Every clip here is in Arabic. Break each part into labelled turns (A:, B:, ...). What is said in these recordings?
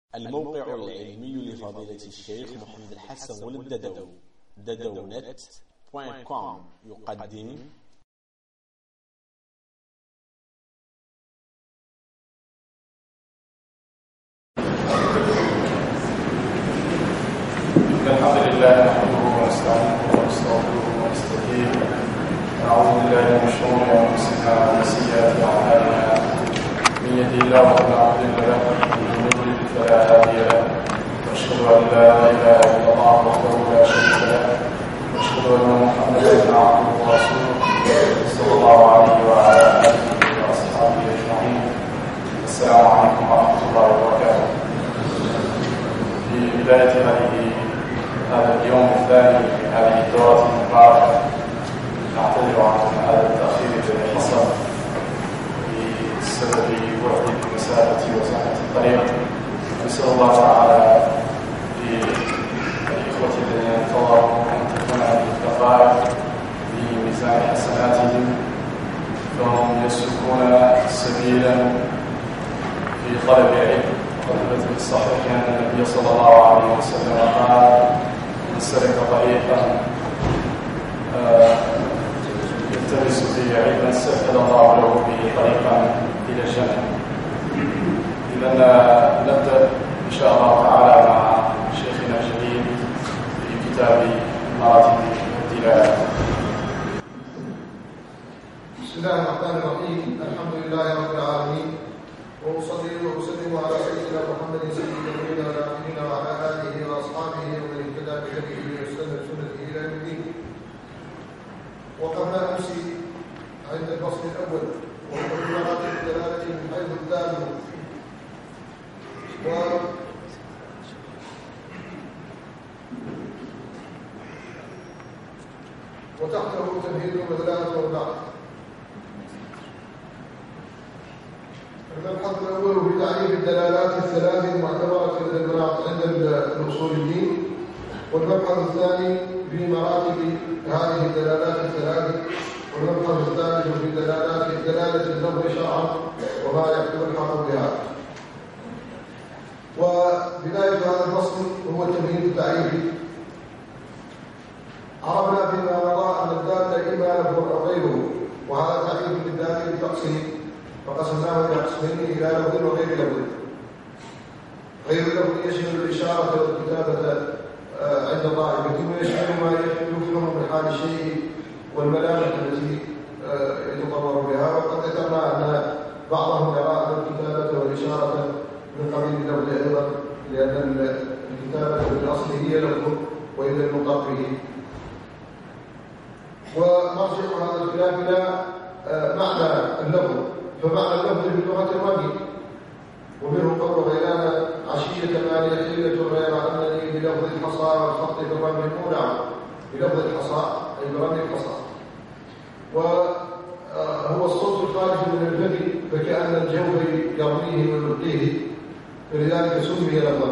A: الموقع العلمي لفضيلة الشيخ محمد الحسن والددو dadownet.com يقدم
B: الحمد لله نحمده ونستعينه ونستغفره ونستهديه ونعوذ بالله من شرور انفسنا ومن سيئات اعمالنا من يهده الله فلا مضل له ومن يضلل فلا هادي له واشهد ان لا اله الا الله وحده لا شريك له واشهد ان محمدا عبده ورسوله صلى الله عليه وعلى اله واصحابه اجمعين. السلام عليكم ورحمه الله وبركاته. في بدايه هذا اليوم الثاني من هذه الدورة المباركة نعتذر عن هذا التأخير الذي حصل بسبب بعد المسافة وزحمة الطريق. نسأل الله تعالى للإخوة الذين انتظروا أن تكون هذه الدقائق في ميزان حسناتهم فهم يسلكون سبيلا في طلب العلم. وثبت في الصحيح أن النبي صلى الله عليه وسلم قال: من سلك طريقا يلتمس فيه علما سهل الله له به طريقا الى الجنه. اذا نبدا ان شاء الله تعالى مع شيخنا الجليل في كتاب مراتب الدلاله.
C: بسم الله الرحمن الرحيم. الحمد لله رب العالمين، وأصلي وأسلم على سيدنا محمد سيد الأولين والآخرين وعلى آله وأصحابه ومن اهتدى بهديه واستنى بسنته إلى يوم الدين. وقبل أمس عند الفصل الأول وهو مراتب الدلالة من حيث الدال وتحته تمهيد ودلالة وبعد. المبحث الأول في تعريف الدلالات الثلاث المعتبرة عند الأصوليين، والمبحث الثاني في مراتب هذه الدلالات الثلاث، والمبحث الثالث في دلالة اللفظ شرعا وما يلحق بها. وبداية هذا الفصل هو التمهيد التعريفي. عرفنا فيما مضى أن الدال إما لفظ أو غيره، وهذا تعريف للدال بتقسيم، فقسمناه الى قسمين: الى لفظ وغير لفظ. غير اللفظ يشمل الاشاره والكتابه عند طائفه، ويشمل ما يفهم من حال الشيء والملامح التي يتطور بها. وقد ذكرنا ان بعضهم يرى ان الكتابه والاشاره من قبيل اللفظ ايضا، لان الكتابه في الاصل هي لفظ والى المطاق به. ومرجع هذا الخلاف الى معنى اللفظ. فمعنى اللفظ في اللغة الرمي، ومنه قول غيلان: عشية مالي حيلة غير أنني بلفظ الحصى والخط بالرمي مولع. بلفظ الحصى أي برمي الحصى، وهو الصوت الخارج من الفم، فكأن الجوف يرميه ويلقيه، فلذلك سمي لفظا.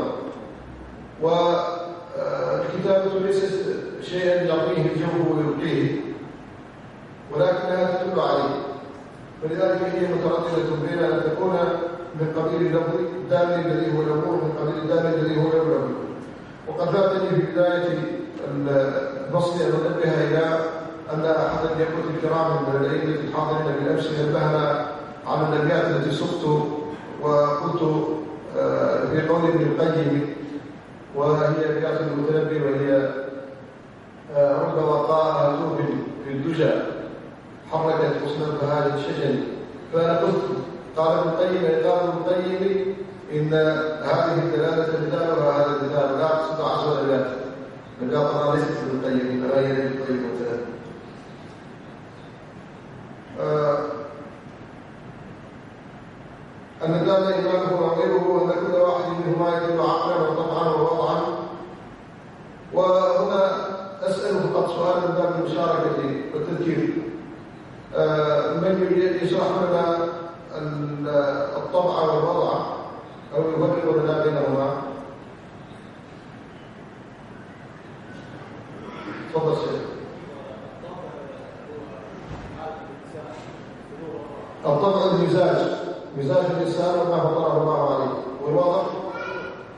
C: والكتابة ليست شيئا يرميه الجوف ويلقيه، ولكنها تدل عليه، فلذلك هي مترددة بين أن تكون من قبيل اللفظ الدال الذي هو الأمور ومن قبيل الدال الذي هو الأمور. وقد فاتني في بداية الفصل أن أنبه إلى أن أحد الإخوة الكرام من الأئمة الحاضرين بالأمس نبهنا على الأبيات التي سقت وقلت في قول ابن القيم، وهي أبيات المتنبي، وهي: رب وقاء هتوب في الدجى حركت حسن البهاء الشجن. فأنا قلت: قال ابن القيم إن هذه الدلالة مثالها هذا المثال، لا أقصد 10 أبيات. فقال: ليست ابن القيم، إنما هي ابن القيم مثال. أن الدال إيمانه وغيره، وأن كل واحد منهما يدل عقلا وطبعا ووضعا. وهنا أسأل فقط سؤال من باب المشاركة والتذكير: من يشرح لنا الطبع والوضع أو يفرق لنا بينهما؟ تفضل شيخ. الطبع المزاج، مزاج الإنسان وما فطره الله عليه، والوضع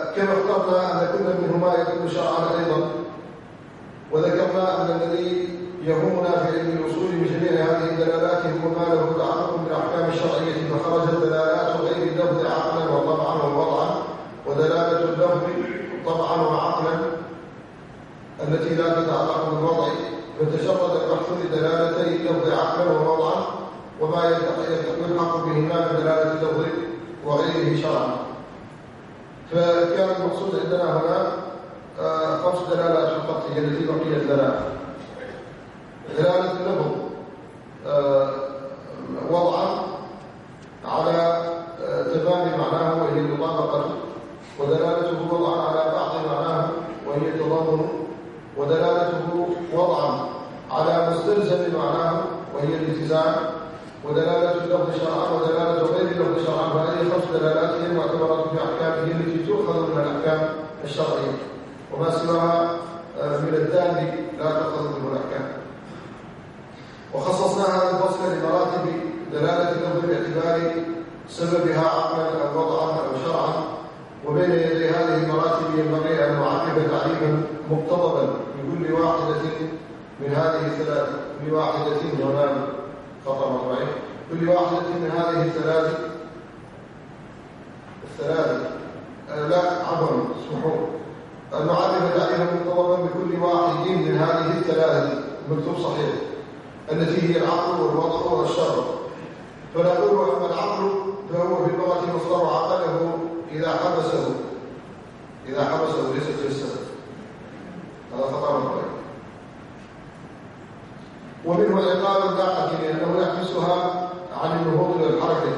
C: كما اخترنا أن كل منهما يكون شرعا أيضا، وذكرنا أن الذي يهمنا في علم الأصول من جميع هذه الدلالات هو ما له تعلق بالأحكام الشرعية، فخرجت دلالات غير اللفظ عقلا وطبعا ووضعا، ودلالة اللفظ طبعا وعقلا التي لا تتعلق بالوضع، فتجرد البحث لدلالتي اللفظ عقلا ووضعا وما يلحق بهما من دلالة اللفظ وغيره شرعا. فكان المقصود عندنا هنا 5 دلالات فقط هي التي بقيت لنا. دلالة اللفظ وضعا على تمام معناه وهي المطابقة، ودلالته وضعا على بعض معناه وهي التضمن، ودلالته وضعا على مستلزم معناه وهي الالتزام، ودلالة اللفظ شرعا ودلالة غير اللفظ شرعا. فهذه 5 دلالات هي المعتبرة في أحكامه التي تؤخذ من الأحكام الشرعية، وما سواها من الدال لا تؤخذ منه الأحكام. وخصصنا هذا الفصل لمراتب دلالة اللفظ باعتبار سببها عقلا أو وضعا أو شرعا، وبين يدي هذه المراتب ينبغي أن نعرف تعريفا مقتضبا لكل واحدة من هذه الثلاث، كل واحدة هنا خطأ مطبعي، كل واحدة من هذه الثلاث لا عفوا اسمحوا، أن نعرف تعريفا مقتضبا بكل واحد من هذه الثلاث مكتوب صحيح التي هي العقل والوضع والشرع. فنقول أما العقل فهو في اللغة مصدر عقله إذا حبسه ليس جسده، هذا خطأ مطبعي. ومنه عقاب الناقة لأنه يحبسها عن النهوض إلى الحركة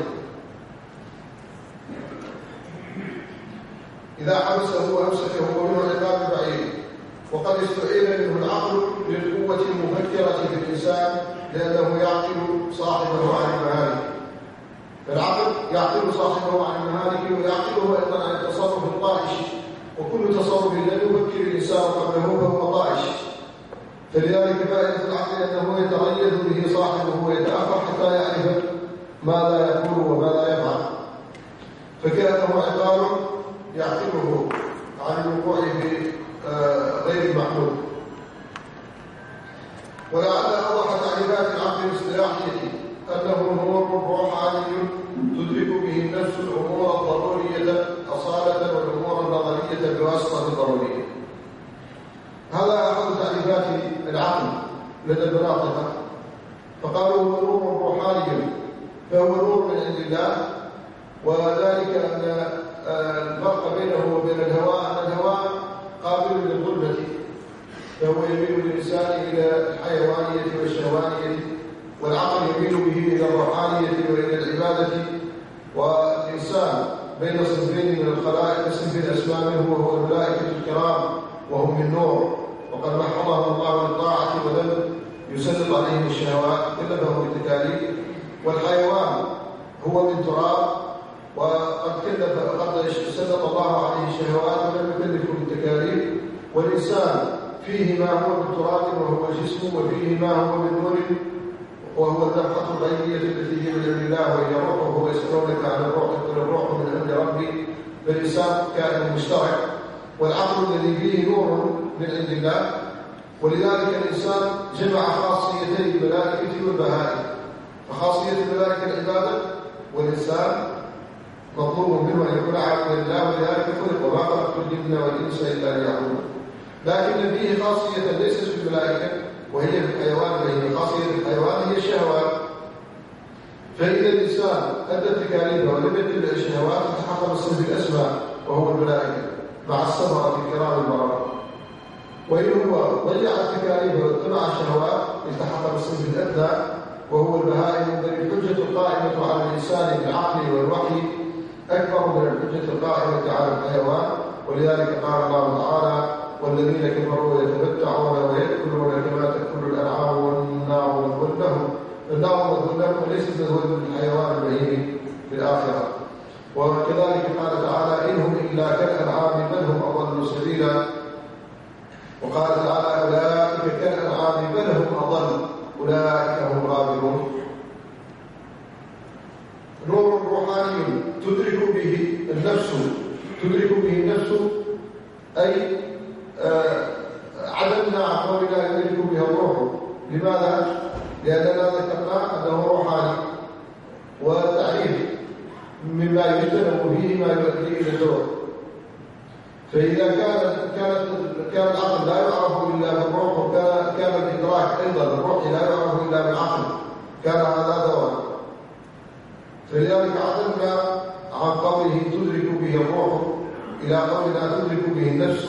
C: إذا حبسه وأمسكه، ومنه عقاب البعيد. وقد استعير منه العقل للقوة المفكرة في الإنسان لأنه يعقل صاحبه عن المهالك، فالعقل يعقل صاحبه عن المهالك ويعقله أيضا عن التصرف الطائش، وكل تصرف لم يفكر الإنسان قبله فهو طائش. فلذلك فائدة العقل أنه يتريث به صاحبه ويتأخر حتى يعرف ماذا يقول وماذا يفعل، فكأنه عقال يعقله عن الوقوع في غير المحمود. ولعل أوضح تعريفات العقل الاصطلاحية أنه نور روحاني تدرك به النفس الأمور الضرورية أصالة والأمور النظرية بواسطة الضرورية. هذا أحد تعريفات العقل لدى المناطق، فقالوا هو نور روحاني فهو نور من عند الله، وذلك أن الفرق بينه وبين الهواء أن الهواء قابل للظلمة، فهو يميل الإنسان إلى الحيوانية والشهوانية، والعقل يميل به إلى الروحانية وإلى العبادة. والإنسان بين صنفين من الخلائق، صنف الأسماء منه وهو الملائكة الكرام وهم من نور، وقد محضهم الله للطاعة ولم يسلط عليهم الشهوات كلفهم بالتكاليف. والحيوان هو من تراب وقد سلط الله عليه الشهوات ولم يكلفه بالتكاليف. والإنسان فيه ما هو من تراب وهو جسم، وفيه ما هو من نور وهو النفخة الغيبية التي هي من عند الله وهي روح، وهو يسألونك عن الروح قل الروح من عند ربي. فالإنسان كائن مشترك، والعقل الذي فيه نور من عند الله. ولذلك الإنسان جمع خاصيتي الملائكة والبهائم، فخاصية الملائكة العبادة، والإنسان مطلوب منه أن يكون عبدا لله، ولذلك خلق وما خلقت الجن والإنس إلا ليعبدون. لكن فيه خاصية ليست في الملائكة وهي في الحيوان، وهي خاصية الحيوان هي الشهوات. فإذا الإنسان أدى التكاليف ولم يتبع الشهوات تحقق الصنف الأسمى وهو الملائكة مع السمرة الكرام البررة. وإن هو ضيع التكاليف واتبع الشهوات التحق بالصنف الأدنى وهو البهائم. بل الحجة القائمة على الإنسان بالعقل والوحي أكبر من الحجة القائمة على الحيوان. ولذلك قال الله تعالى: والذين كفروا يتمتعون ويأكلون كما تأكل الأنعام والنار مثوى لهم. النار مثوى لهم وليست مثوى للحيوان البهيمي في الآخرة. وكذلك قال تعالى: إنهم إلا كالأنعام بل هم أضل سبيلا. وقال تعالى: أولئك كالأنعام بل هم أضل أولئك هم الغافلون. نور روحاني تدرك به النفس، تدرك به النفس أي عدمنا عن قولنا يدرك بها الروح. لماذا؟ لأننا ذكرنا أنه روحاني، والتعريف مما يجتنب فيه ما يؤدي إلى الدور. فإذا كان العقل لا يعرف إلا بالروح، وكان الإدراك أيضا بالروح لا يعرف إلا بالعقل، كان هذا دورا. فلذلك عدلنا عن قوله تدرك به الروح إلى قولنا تدرك به النفس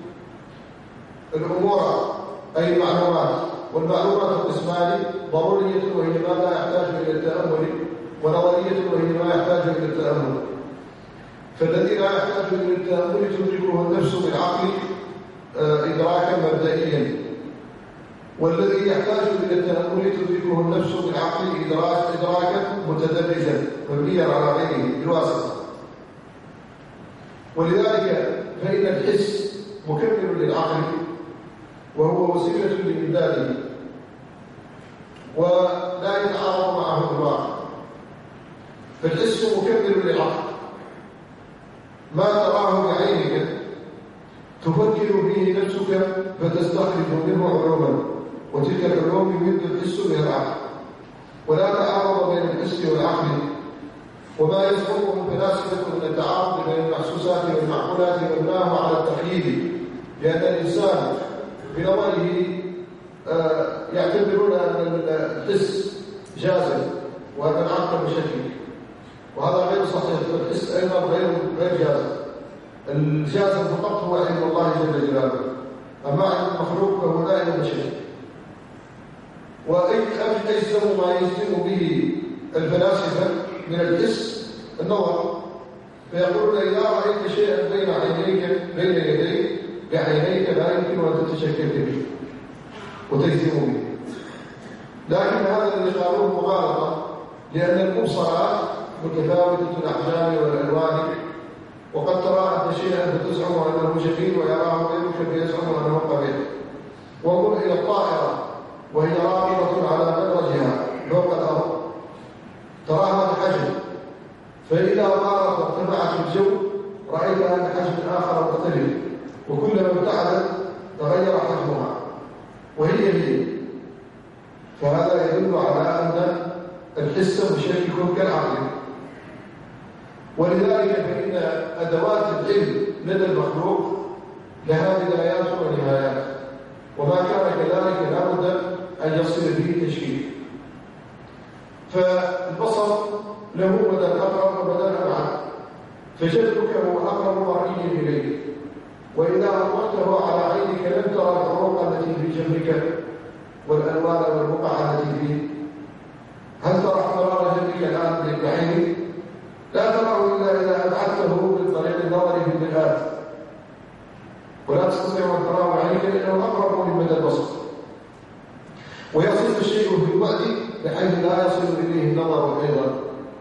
C: الأمور أي المعلومات. والمعلومات قسمان: ضرورية وهي ما لا يحتاج إلى التأمل، ونظرية وهي ما يحتاج إلى التأمل. فالذي لا يحتاج إلى التأمل تدركه النفس بالعقل إدراكا مبدئيا، والذي يحتاج إلى التأمل تدركه النفس بالعقل إدراكا متدرجا مبنيا على غيره بالواسطة. ولذلك فإن الحس مكمل للعقل، وهو وسيلة لإمداده، ولا يتعارض معه الواقع. فالحس مكمل للعقل، ما تراه بعينك تفكر به نفسك فتستخرج منه علوما، وتلك العلوم يمد الحس بها العقل، ولا تعارض بين الحس والعقل. وما يزعمه الفلاسفة من التعارض بين المحسوسات والمعقولات مبناه على التقييد، لأن الإنسان بنظره يعتبرون أن الحس جازم وأن العقل مشكك، وهذا غير صحيح. الحس أيضا غير جازم. الجازم فقط هو علم الله جل جلاله، أما علم المخلوق فهو دائما مشكك. وأجزم ما يجزم به الفلاسفة من الحس النظر، فيقولون إذا رأيت شيئا بين يديك بعينيك لا يمكن أن تتشكك به وتجزم به. لكن هذا الذي قالوه مغالطة، لأن المبصرات متفاوتة الأحجام والألوان، وقد ترى أنت شيئا فتزعم أنه جميل ويراه غيرك فيزعم أنه قبيح. وانظر إلى الطائرة وهي راكبة على مدرجها فوق الأرض، تراها بحجم، فإذا طارت وارتفعت في الجو رأيتها بحجم آخر مختلف، وكلما ابتعدت تغير حجمها وهي. فهذا يدل على أن الحس مشكك كالعقل. ولذلك فإن أدوات العلم لدى المخلوق لها بدايات ونهايات، وما كان كذلك لابد أن يصل به تشكيك. فالبصر له مدى أقرب ومدى أبعد، فجدك هو أقرب مرئي إليه، وإذا أطلقته على عينك لم ترى الفروق التي في جنبك والألوان والبقع التي فيه. هل ترى احترار جنبك الآن بعينك؟ لا تراه إلا إذا أبعدته من طريق النظر في المرآة، ولا تستطيع أن تراه بعينك لأنه أقرب من مدى البصر. ويصل الشيء في البعد بحيث لا يصل إليه النظر أيضا.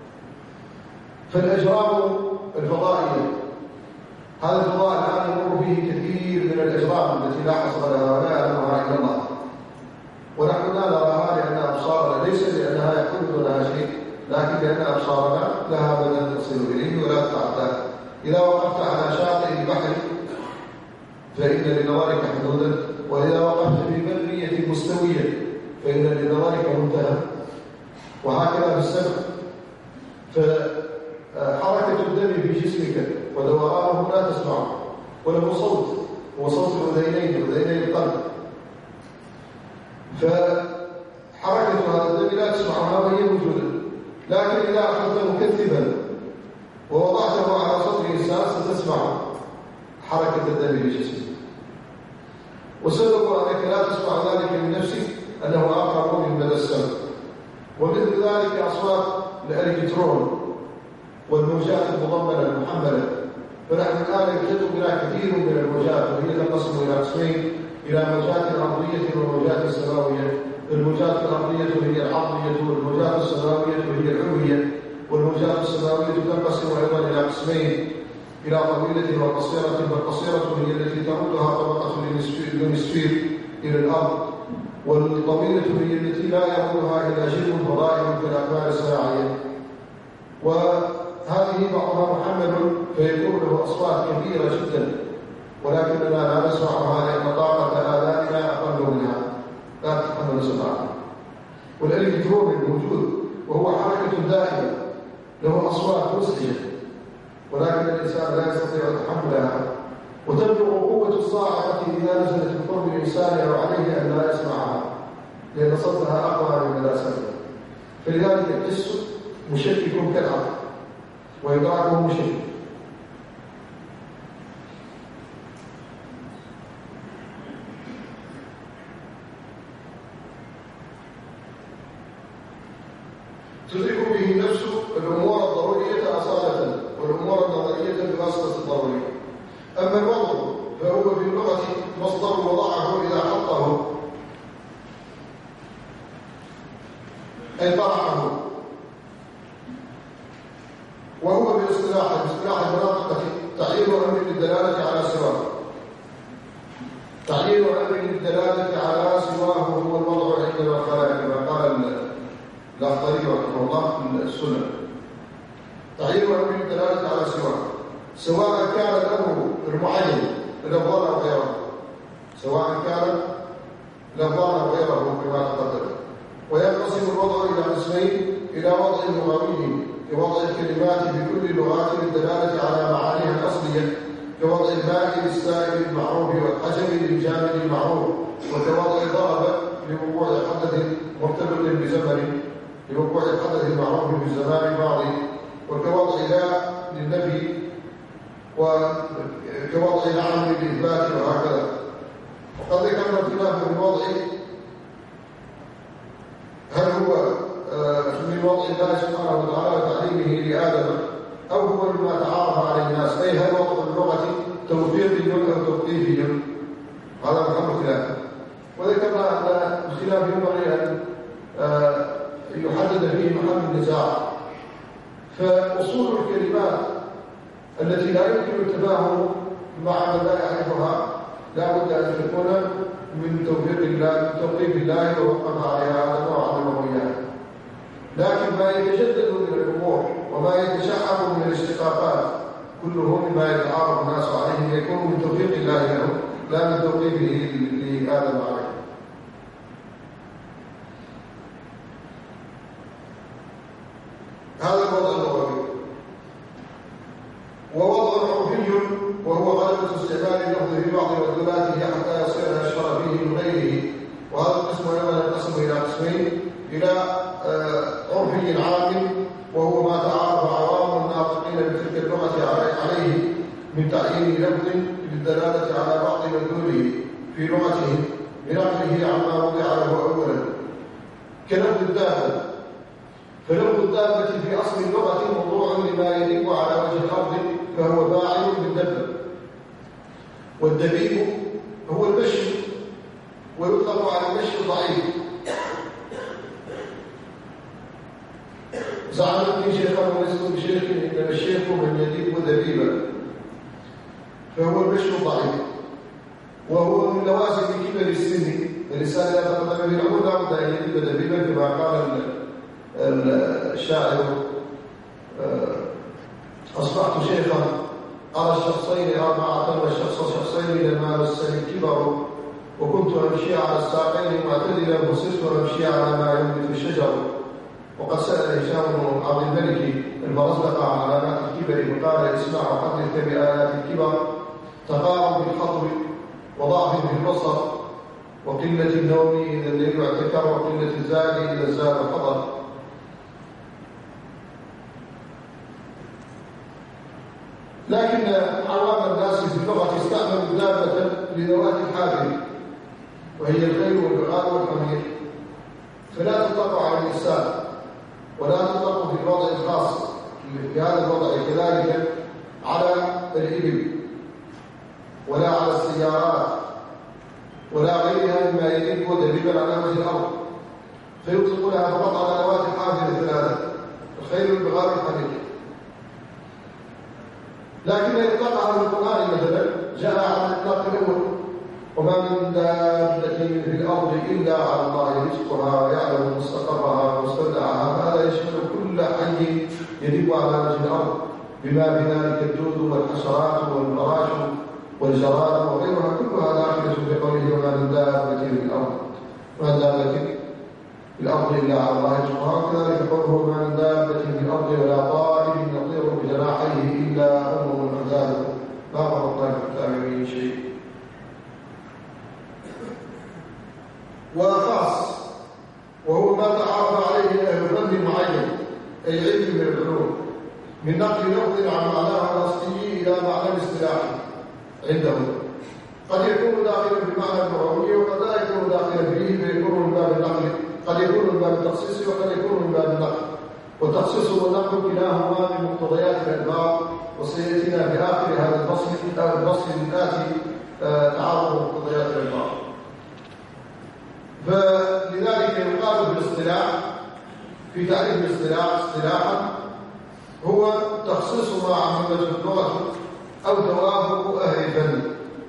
C: فالأجرام الفضائية، هذا الفضاء الآن يمر فيه كثير من الأجرام التي لا حصر لها ولا يعلمها إلا الله، ونحن لا نراها لأن أبصارنا ليس لأنها يكون لها شيء، لكن لأن أبصارنا لها بدن تصل إليه ولا تتعدى. إذا وقفت على شاطئ البحر فإن لنظرك حدودا، وإذا وقفت في برية مستوية فإن لنظرك منتهى، وهكذا في السمع. فحركة الدم في جسمك ودورانه لا تسمعه، وله صوت، هو صوت الأذينين القلب. فحركة هذا الدم لا تسمعها وهي موجودة، لكن إذا أخذت مكثبا ووضعته على صدر إنسان ستسمع حركة الدم في جسمك. وسبب أنك لا تسمع ذلك من نفسك أنه أقرب من مدى السمع. ومثل ذلك أصوات الإلكترون والموجات المضمنة المحملة. فنحن الآن يوجد بنا كثير من الموجات، وهي تنقسم إلى قسمين: إلى موجات أرضية وموجات سماوية. الموجات الأرضية هي العرضية، والموجات السماوية هي العلوية. والموجات السماوية تنقسم أيضا إلى قسمين: إلى طويلة وقصيرة. فالقصيرة هي التي تردها طبقة اليونسفير إلى الأرض، والطويلة هي التي لا يردها إلا جرم فضائي كالأقمار الساعية. وهذه هذه بعضها محمل فيكون له أصوات كبيرة جدا، ولكننا لا نسمعها لأن طاقة آذاننا أقل منها لا تتحمل سماعها. والإلكترون الموجود وهو حركة دائمة له أصوات مزعجة، ولكن الإنسان لا يستطيع تحملها، وتبلغ قوة الصاعقة إذا نزلت في قرب الإنسان أو عليه أن لا يسمعها، لأن صوتها أقوى من ملاسمها. فلذلك الحس مشكك كالعقل وإدراكه مشكك. تدرك به نفسه الأمور الضرورية أصالة والأمور النظرية بواسطة الضرورية. أما الوضع فهو في اللغة مصدر وضعه إذا حطه أي طرحه، وهو باصطلاح المناطق تعيين أمر للدلالة على سواه. تعيين أمر للدلالة على سواه هو الوضع عند الخلائق كما قال الأخضري رحمه الله في السنة. تعيين أمر للدلالة على سواه، سواء كان الأمر المعين لفظان أو غيره، سواء كان لفظان أو غيره كما تقدم. وينقسم الوضع إلى قسمين: إلى وضع لغوي كوضع الكلمات بكل اللغات للدلالة على معانيها الأصلية، كوضع الماء للسائل المعروف والحجر للجامد المعروف، وكوضع ضرب لوقوع حدث مرتبط بزمن لوقوع الحدث المعروف بالزمان الماضي، وكوضع لا للنفي، وكوضع نعم للإثبات، وهكذا. وقد ذكرنا الخلاف في الوضع هل هو من وضع الله سبحانه وتعالى وتعليمه لآدم أو هو مما تعارف عليه الناس، أي هل وضع اللغة توفيقي أو توقيفي؟ هذا محل خلاف. وذكرنا أن الخلاف ينبغي أن يحدد فيه محل النزاع. فأصول الكلمات التي لا يمكن التفاهم مع من لا يعرفها لا بد أن تكون من توفيق الله، من توقيف الله ووقف عليها هذا نوع من الرؤيات. لكن ما يتجدد من الأمور وما يتشعب من الاشتقاقات كله مما يتعارف الناس عليه يكون من توفيق الله له لا من توقيفه لآدم عليه. هذا الوضع اللغوي. ووضع عرفي وهو غلبة استعمال اللفظ في بعض مدلولاته حتى يصير أشهر فيه من غيره. وهذا القسم أيضا ينقسم إلى قسمين: إلى عرفي عام وهو ما تعارف عوام الناطقين بتلك اللغة عليه من تعيين لفظ للدلالة على بعض مدلوله في لغتهم بنقله عما وضع له أولا، كلفظ الدابة. فلفظ الدابة في أصل اللغة موضوع لما يليق على وجه الأرض فهو فاعل بالدبة. والدبيب هو المشي ويطلق على المشي الضعيف. زعم ابن شيخ ولست بشيخ إنما الشيخ من يديب دبيبا، فهو المشي الضعيف، وهو من لوازم كبر السن. الإنسان إذا تقدم في العمر لا بد أن يديب دبيبا كما قال الشاعر: أصبحت شيخا أرى الشخصين أربعة والشخص شخصين لما مسني الكبر، وكنت أمشي على الساقين معتدلا وصرت أمشي على ما ينبت الشجر. وقد سأل هشام بن عبد الملك البرزدق عن علامات الكبر فقال: اسمع وحدثك بآيات الكبر: تقارب بالخطر وضعف في البصر وقلة النوم إذا الليل اعتكر وقلة الزاد إذا الزاد حضر. لكن عوام الناس في اللغة استعملوا الدابة لذوات الحافل وهي الخيل والبغال والحمير، فلا تطلق على الإنسان ولا تطلق في الوضع الخاص في هذا الوضع، كذلك على الإبل ولا على السيارات ولا غيرها مما يليق دبيبا على وجه الأرض، فيطلقونها فقط على ذوات الحافل الثلاثة: الخيل والبغال والحمير. لكن إطلاقها في القرآن مثلا جاء على الإطلاق الأول: وما من دابة في الأرض إلا على الله رزقها ويعلم مستقرها ومستودعها. هذا يشمل كل حي يدب على وجه الأرض بما في ذلك الدود والحشرات والفراش والجراد وغيرها كلها داخلة في قوله وما من دابة في الأرض وما دابة في الأرض إلا على الله رزقها وكذلك قوله وما من دابة في الأرض ولا طائر يطير بجناحيه إلا أمم أمثالكم ما فرطنا في الكتاب من شيء. وخاص وهو ما تعرف عليه أهل الفن معين أي علم من العلوم من نقل لفظ عن معناه الأصلي إلى معنى الاصطلاحي عندهم قد يكون داخلا بالمعنى اللغوي وقد لا يكون داخلا فيه فيكون من باب النقل قد يكون من باب التخصيص وقد يكون من باب النقل والتخصيص والنقل كلاهما من مقتضيات الألفاظ وسيأتينا في آخر هذا الفصل الآتي تعارض مقتضيات الألفاظ. فلذلك يقال في الاصطلاح في تعريف الاصطلاح اصطلاحا هو تخصيص ما عممته اللغة أو توافق أهل الفن.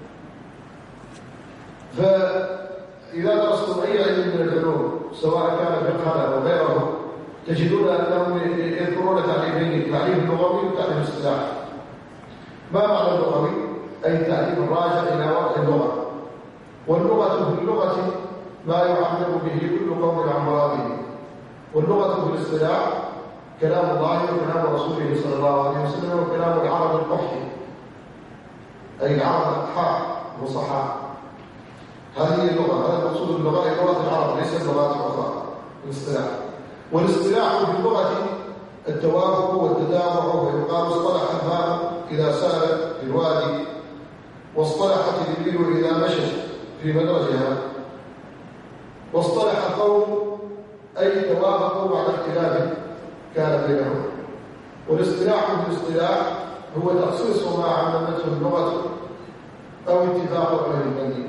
C: فإذا درستم أي علم من العلوم سواء كان فقها أو غيره تجدون أنهم يذكرون تعريفين التعريف اللغوي والتعريف الاصطلاحي. ما معنى اللغوي؟ أي التعريف الراجع إلى وضع اللغة، واللغة في اللغة ما يعبر به كل قوم عن مراده، واللغة في الاصطلاح كلام الله وكلام رسوله صلى الله عليه وسلم وكلام العرب القحي أي العرب الأقحاء وصحاء. هذه اللغة، هذا المقصود باللغة هي لغة العرب ليس اللغات الأخرى الاصطلاح. والاصطلاح في اللغة التوافق والتتابع، ويقال اصطلح الماء إذا سال في الوادي واصطلحت الإبل إذا مشت في مدرجها واصطلح القوم أي توافقوا بعد اختلاف كان بينهم. والاصطلاح في الاصطلاح هو تخصيص ما عممته اللغة أو اتفاق أهل الفن،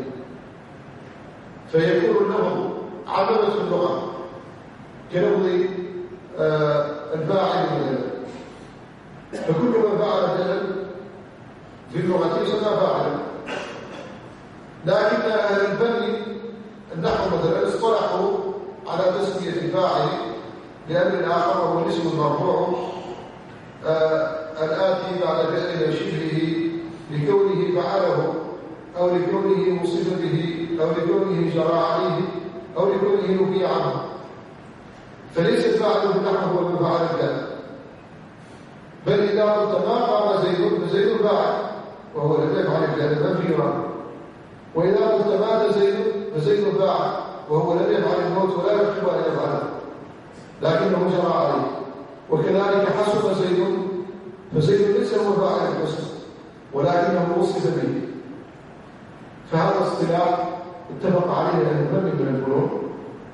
C: فيكون اللفظ عممت اللغة كلفظ الفاعل مثلا، فكل من فعل فعلا في اللغة يسمى فاعلا. لكن أهل الفن النحو مثلا اصطلحوا على تسمية الفاعل لأن الآخر هو الاسم المرفوع الآتي بعد فعل شبهه لكونه فعله أو لكونه مصيب به أو لكونه جرى عليه أو لكونه نفي عنه، فليس الفاعل بالنحو هو المفعل الكامل، بل إذا قلت ما قام زيد فزيد فاعل وهو لم يفعل الكامل منفي عنه، وإذا قلت مات زيد فزيد فاعل وهو لم يفعل الموت ولا يحب أن يفعله لكنه جرى عليه. وكذلك حسن زيد فزيد ليس هو فاعل الحسن ولكنه وصف به. فهذا اصطلاح اتفق عليه أهل الفن من الفنون.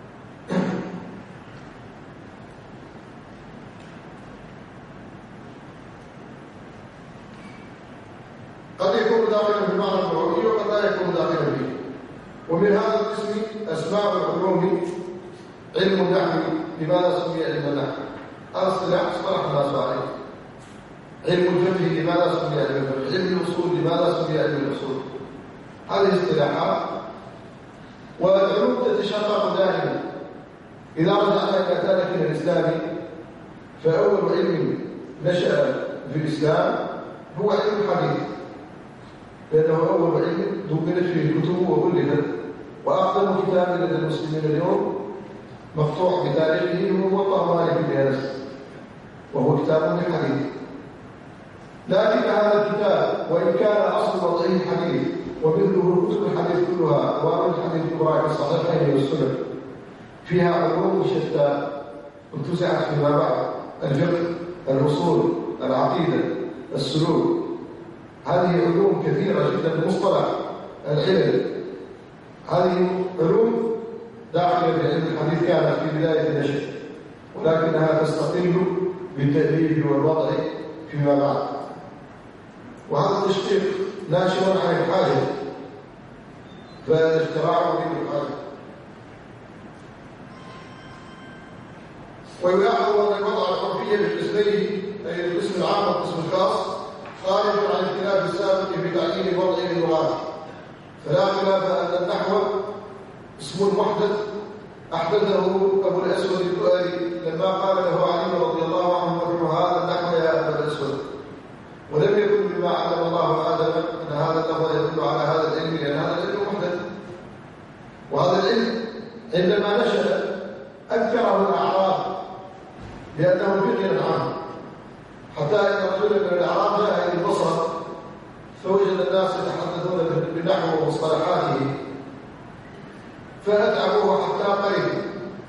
C: قد يكون داخلا بالمعنى اللغوي وقد لا يكون داخلا فيه. ومن هذا القسم أسماء العلوم علم النحو. لماذا سمي علم النحو؟ هذا اصطلاح اصطلح الناس عليه. علم الفقه لماذا سمي علم الفقه؟ علم الأصول لماذا سمي علم الأصول؟ هذه اصطلاحات، والعلوم تتشقق دائما. إذا رجعنا إلى تاريخنا الإسلامي فأول علم نشأ في الإسلام هو علم الحديث، لأنه أول علم دونت فيه الكتب وألفت، وأقدم كتاب لدى المسلمين اليوم مقطوع بتاريخه هو موطأ مالك بن أنس، وهو كتاب الحديث. لكن هذا الكتاب وإن كان أصل وضعه الحديث ومثله كتب الحديث كلها وأمر الحديث الكبرى كالصحيحين والسنن فيها علوم شتى اتسعت فيما بعد: الفقه، الأصول، العقيدة، السلوك. هذه علوم كثيرة جدا. مصطلح العلم، هذه علوم داخلة في علم الحديث كانت في بداية النشأ، ولكنها تستقل بالتأليف والوضع فيما بعد. وهذا التشقيق ناشئ عن الحاجة، فالاختراع يريد الحاجة. ويلاحظ أن الوضع الحرفي بالقسمين، أي القسم العام والقسم الخاص، خارج عن الخلاف السابق في تعيين الوضع للغات. فلا خلاف أن النحو اسم محدث أحدثه أبو الأسود الدؤلي لما قال له علي رضي الله عنه: هذا لأنه بغنى عنه، حتى إن رجلا من الأعراب جاء إلى البصرة فوجد الناس يتحدثون بالنحو ومصطلحاته فأتعبوه حتى قريب،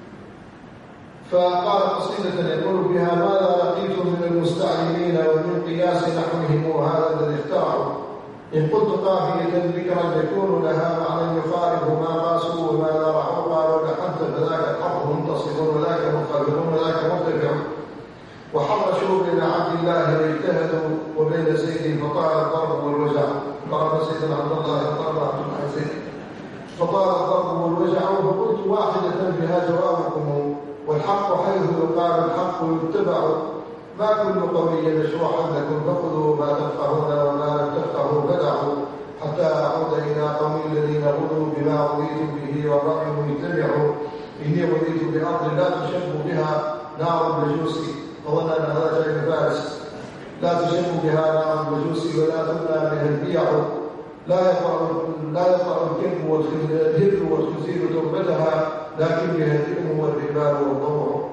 C: فقال قصيدة يقول بها: ماذا لقيت من المستعلمين ومن قياس نحوهم هذا الذي اخترعوا، إن قلت قافية ذكرا يكون لها معنى يخالف ما قاسوا وما ذرعوا، قالوا لحنت فذاك الحق منتصف وذاك مخالف وذاك مرتفع، وحرشوا بين عبد الله واجتهدوا وبين سيد فطال الضرب والوجع. ضرب سيدنا عبد الله ضرب عبد الله سيد فطال الضرب والوجع، فقلت واحدة بها جوابكم، والحق حيث يقال الحق يتبع، ما كل قوي مشروعا لكم، فخذوا ما تفقهون وما لم تفقهوا فدعوا، حتى أعود إلى قوم الذين غدوا بما رضيت به والرأي مجتمع، إني رضيت بأرض لا تشب بها نار المجوس، فظن أن هذا جاي فارس، لا تشب بها نار المجوس ولا تمنى بها البيع، لا يطأ الكلب والخنزير تربتها، لكن بها الذئب والربال والضوع.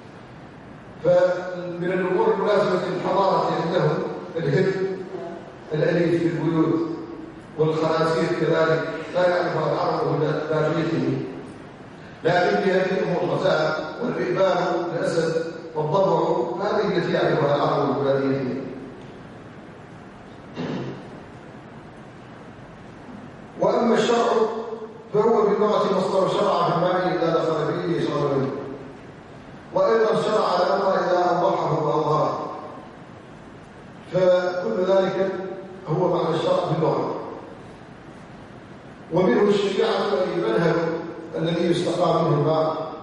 C: فمن الأمور الملازمة للحضارة عندهم الهب الأليف في البيوت، والخنازير كذلك لا يعرفها العرب باديته، لكن بها الذئب والغزال والربال الأسد والضبع، هذه التي يعرفها العرب باديته. وأما الشرع فهو باللغة مصدر شرع في الماء إذا دخل فيه صار، وأيضا شرع الأمر إذا أوضحه وأظهره، فكل ذلك هو معنى الشرع في اللغة. ومنه الشريعة أي المنهج الذي يستقى منه الماء،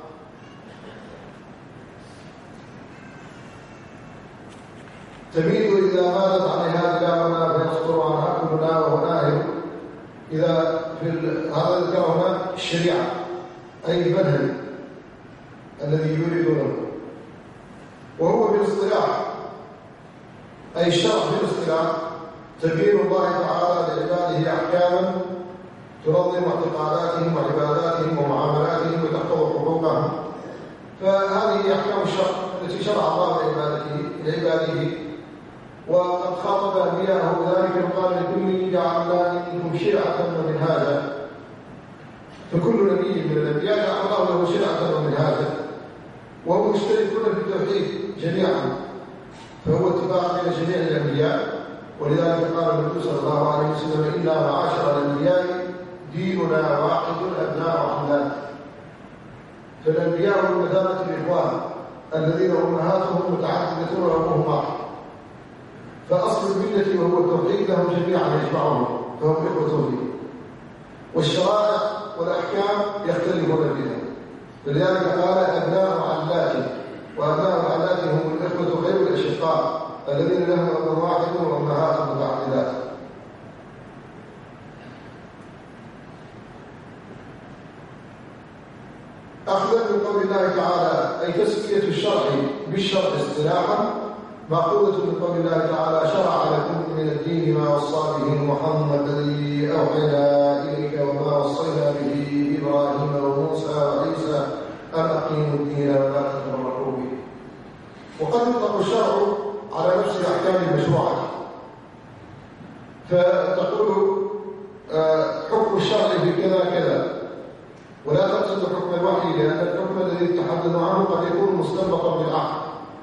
C: تميل إذا مالت عليها كلامنا فيصدر عنها كلنا وهو ناهب. إذا في هذا ذكرنا الشريعة أي المنهج الذي يريدونه، وهو بالاصطلاح أي الشرع بالاصطلاح تبيين الله تعالى لعباده أحكاما تنظم اعتقاداتهم وعباداتهم ومعاملاتهم وتحفظ حقوقهم. فهذه أحكام الشرع التي شرع الله لعباده، وقد خاطب أنبياءه ذلك وقال: لكل جعلنا منكم شرعة ومنهاجا. فكل نبي من الأنبياء جعل الله له شرعة ومنهاجا، وهم مشتركون في التوحيد جميعا، فهو اتفاق بين جميع الأنبياء. ولذلك قال النبي صلى الله عليه وسلم: إنا معاشر الأنبياء ديننا واحد أبناء أحلام. فالأنبياء بمثابة الإخوان الذين أمهاتهم متعددة وأبوهم واحد، فأصل الملة وهو التوحيد لهم جميعا يجمعهم، فهم إخوة فيه. والشرائع والأحكام يختلفون فيها، فلذلك قال: أبناء علاته، وأبناء علاته هم الإخوة غير الأشقاء الذين لهم أب واحد وأمهات متعددات. أخذا من قول الله تعالى أي تسمية الشرع بالشرع اصطلاحا مأخوذة من قول الله تعالى: شرع لكم من الدين ما وصى به محمد الذي أوحينا إليك وما وصينا به إبراهيم وموسى وعيسى أن أقيموا الدين ولا تتفرقوا به. وقد يطلق الشرع على نفس الأحكام المشروعة، فتقول حكم الشرع في كذا كذا، ولا تقصد حكم الوحي، لأن الحكم الذي يتحدث عنه قد يكون مستنبطا بالعقل.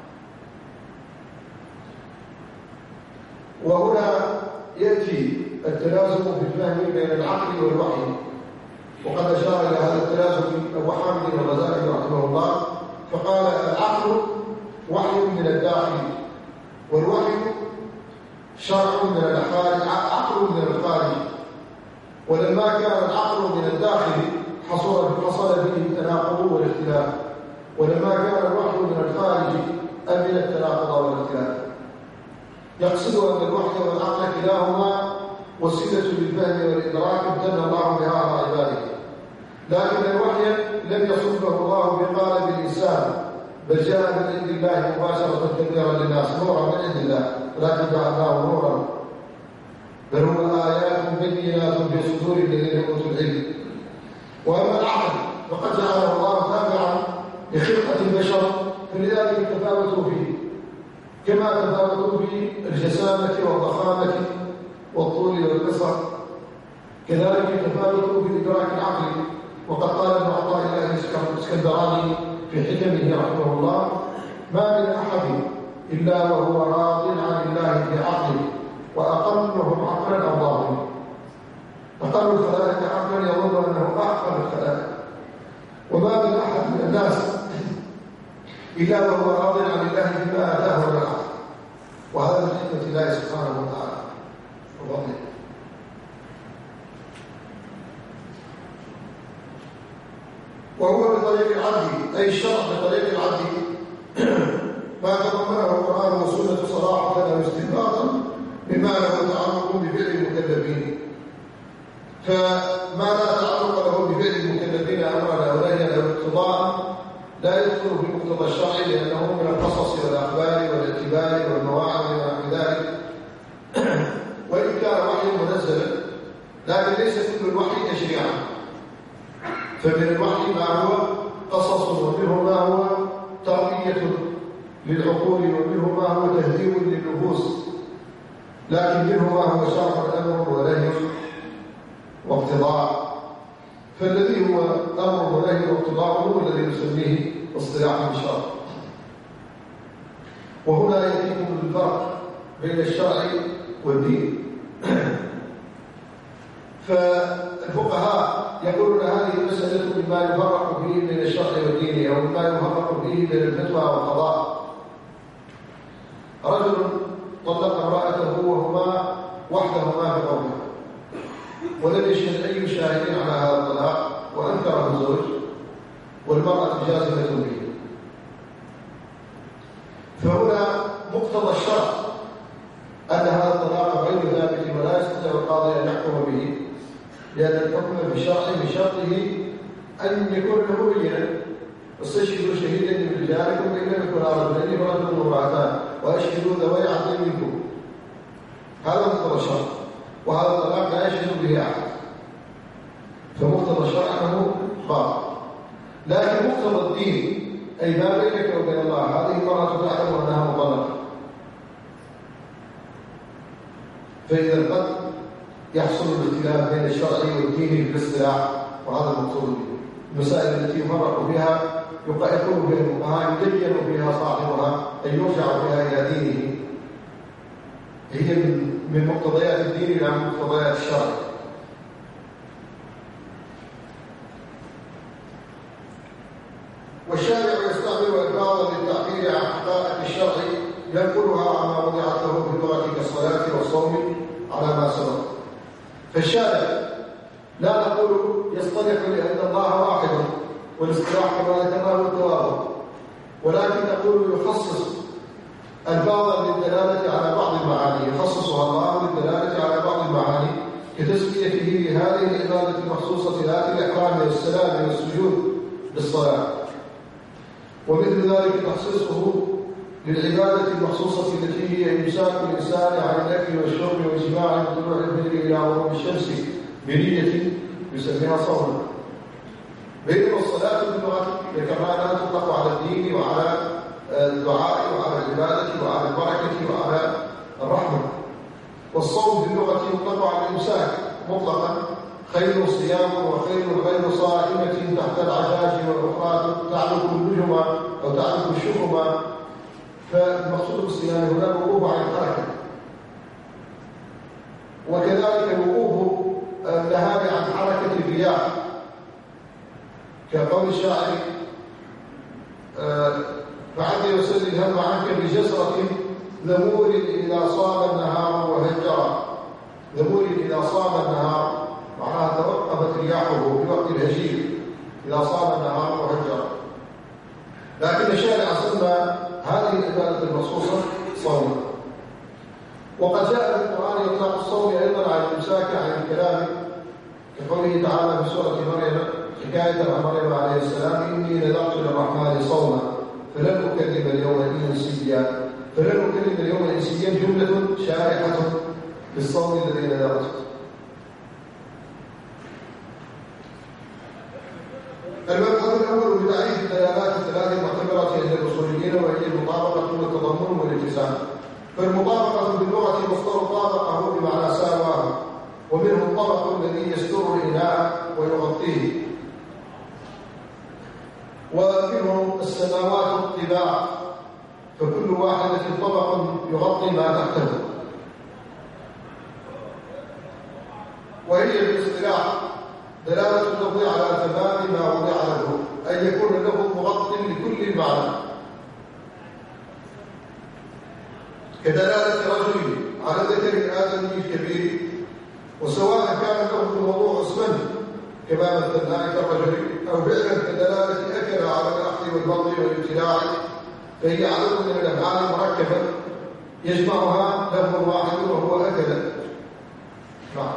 C: وهنا يأتي التلازم في الفهم بين العقل والوحي، وقد أشار إلى هذا التلازم أبو حامد الغزالي رحمه الله، فقال: العقل وحي من الداخل، والوحي شرع من الخارج، عقل من الخارج. ولما كان العقل من الداخل حصل فيه التناقض والاختلاف، ولما كان الوحي من الخارج أمن التناقض والاختلاف. يقصد أن الوحي والعقل كلاهما وسيلة للفهم والإدراك امتن الله بها على عباده، لكن الوحي لم يصفه الله بقالب الإنسان، بل جاء من عند الله مباشرة تبليغا للناس، نورا من عند الله، ولكن جعلناه نورا، بل هو آيات بينات في صدور الذين أوتوا العلم. وأما العقل فقد جعله الله تابعا لخلقة البشر، فلذلك تفاوتوا فيه كما تفاوتوا في الجسامة والضخامة والطول والقصر، كذلك تفاوتوا في إدراك العقل. وقد قال ابن عطاء الله الاسكندراني في حكمه رحمه الله: ما من أحد إلا وهو راض عن الله في عقله، وأقلهم عقلا أرضاهم. أقل الخلائق عقلا يظن أنه أعقل الخلائق، وما من أحد من الناس إلا وهو راض عن الله بما آتاه من العقل، وهذا من حكمة الله سبحانه وتعالى وفضله. وهو بطريق العبد، أي الشرع بطريق العبد ما تضمنه القرآن والسنة صراحة أو استنباطا مما له تعلق بفعل المكلفين. فما لا تعلق له بفعل المكلفين أمرا أو نهيا أو اقتضاء لا يدخل في مقتضى الشرع، لأنه من القصص والأخبار والاتباع والمواعظ ونحو ذلك، وإن كان وحي منزلا، لكن ليس كل الوحي تشريعا. فمن الوحي ما هو قصص، ومنه ما هو تربية للعقول، ومنه ما هو تهذيب للنفوس، لكن منه ما هو شرع الأمر ونهي واقتضاء. فالذي هو أمر ونهي واقتضاء هو الذي نسميه اصطلاحا الشرع. وهنا يأتيكم الفرق بين الشرع والدين. فالفقهاء يقولون هذه المسألة مما يفرق فيه بين الشرع والدين، أو مما يفرق فيه بين الفتوى والقضاء. رجل طلق امرأته وهما وحدهما في قومه، ولم يشهد أي شاهد على هذا الطلاق، وأنكره الزوج، والمرأة جازمة به. فهنا مقتضى الشرع أن هذا الطلاق غير ثابت، ولا يستطيع القاضي أن يحكم به، لأن الحكم بشرطه أن يكون له بينا. استشهدوا شهيدا من رجالكم إن لم يكن رجلين فرجل وامرأتان، وأشهدوا ذوي عدل منكم. هذا مقتضى الشرع، وهذا الطلاق لا يشهد به أحد، فمقتضى الشرع أنه باطل. لكن مقتضى الدين، أي ما بينك وبين الله، هذه المرأة تعلم أنها مطلقة، فإذا قد يحصل الاختلاف بين الشرع والدين في الاصطلاح، وهذا المقصود. المسائل التي يفرق بها يقول بها الفقهاء يبين بها صاحبها أن يرجع بها إلى دينه، هي من مقتضيات الدين إلى مقتضيات الشرع. والشارع يستعمل ألفاظا للتعبير عن حقائق الشرع ينقلها عما وضعت له في اللغة كالصلاة والصوم على ما سبق. فالشارع لا نقول يصطلح لأن الله واحد، والاصطلاح كما ذكرناه التوافق، ولكن نقول يخصص ألفاظا للدلالة على بعض المعاني، يخصصها الله للدلالة على بعض المعاني، كتسميته لهذه العبادة المخصوصة ذات الإحرام والسلام والسجود بالصلاة. ومثل ذلك تخصيصه للعبادة المخصوصة التي هي إمساك الإنسان عن الأكل والشرب والجماع من طلوع الفجر إلى غروب الشمس بنية يسميها صوما. بينما الصلاة باللغة كما تطلق على الدين وعلى الدعاء وعلى العبادة وعلى البركة وعلى الرحمة. والصوم باللغة يطلق على الإمساك مطلقا، خير صيام وخير غير صائمة تحت العشاش، والأخرى تعلق النجم أو تعلق الشحم. فالمقصود بالصيام هنا الوقوف عن الحركة، وكذلك الوقوف النهار عن حركة الرياح، كقول الشاعر: فعد يسل الهم عنك بجسرة ذمور إذا صام النهار وهجرا. ذمور إذا صام النهار معناها توقفت رياحه في وقت الهجير إذا صام النهار وهجرا. لكن الشارع سمى هذه العبادة المخصوصة صوما. وقد جاء في القرآن إطلاق الصوم أيضا على الإمساك عن الكلام، كقوله تعالى في سورة مريم حكاية عن مريم عليه السلام: إني نذرت للرحمن صوما فلن أكلم اليوم إنسيا. فلن أكلم اليوم إنسيا جملة شارحة للصوم الذي نذرته. المبحث الأول بتعريف الدلالات الثلاث وهي المطابقة والتضمن والالتزام. فالمطابقة باللغة مصدر طابقه بمعنى ساواه، ومنه الطبق الذي يستر الإناء ويغطيه، ومنه السماوات الطباق، فكل واحدة طبق يغطي ما تحته. وهي بالاصطلاح دلالة اللفظ على تمام ما وضع له، أن يكون اللفظ مغطٍ لكل المعنى، كدلالة رجل على ذكر الآدمي الكبير، وسواء كان له الموضوع اسما كما مثلنا كالرجل، أو فعلا كدلالة أكل على الأخذ والبطن والابتلاع، فهي عدد من الأفعال المركبة يجمعها لفظ واحد وهو أكل. نعم.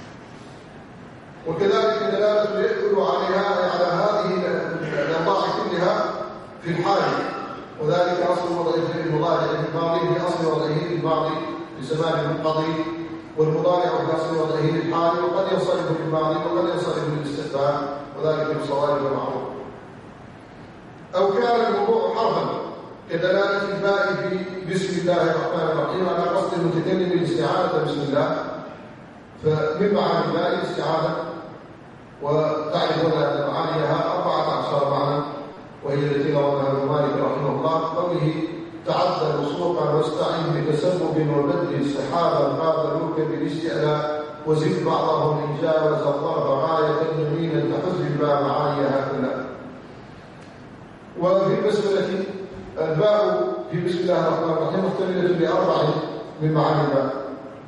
C: وكذلك دلالة يأكل عليها على هذه الأنواع كلها في الحال، وذلك أصل وضعه في المضارع في الماضي في أصل وضعه في الماضي في زمان المنقضي، والمضارع في أصل وضعه في الحال، وقد ينصرف في الماضي وقد ينصرف في الاستقبال، وذلك بصوارف المعروف. أو كان الموضوع حرفا كدلالة الباء في بسم الله الرحمن الرحيم على قصد المتكلم بالاستعاذة بسم الله، فمن معاني الباء الاستعاذة، وتعرفون أن معانيها 14 معنى، وهي التي رواها ابن مالك رحمه الله قوله تعذر سوقا واستعن بتسبب وبدل سحابا قابلوك بالاستعلاء وزد بعضهم ان جاوز الطرف غايه يمينا تحزب الباء معانيها كلها. وفي البسمله الباء في بسم الله الرحمن الرحيم مختلفه ب4 من معاني الباء.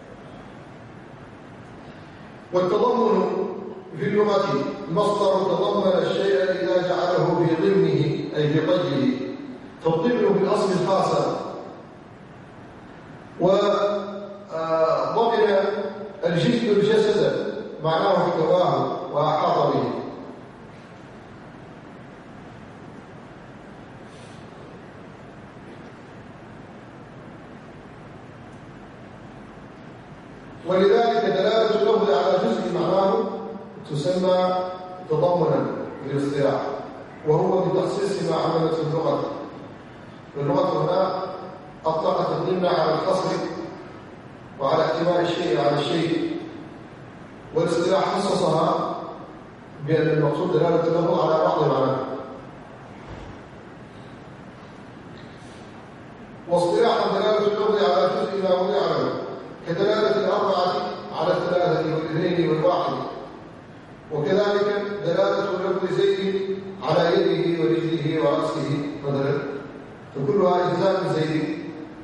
C: والتضمن في اللغة مصدر تضمن الشيء إذا جعله في ضمنه أي في قيده، فالضمن في الأصل الخاصة، وضمن الجسم الجسد معناه احتواه وأحاط به. ولذلك دلالة اللفظ على جزء معناه تسمى تضمنا بالاصطلاح، وهو بتخصيص ما عملته اللغة. اللغة هنا أطلقت الضمن على القصر وعلى احتواء الشيء على الشيء، والاصطلاح خصصها بأن المقصود دلالة اللفظ على بعض معناه. واصطلاحا دلالة اللفظ على جزء ما وضع له، كدلالة الأربعة على الثلاثة والاثنين والواحد، وكذلك دلالة لفظ زيد على يده ورجله ورأسه مثلا، فكلها أجزاء من زيد.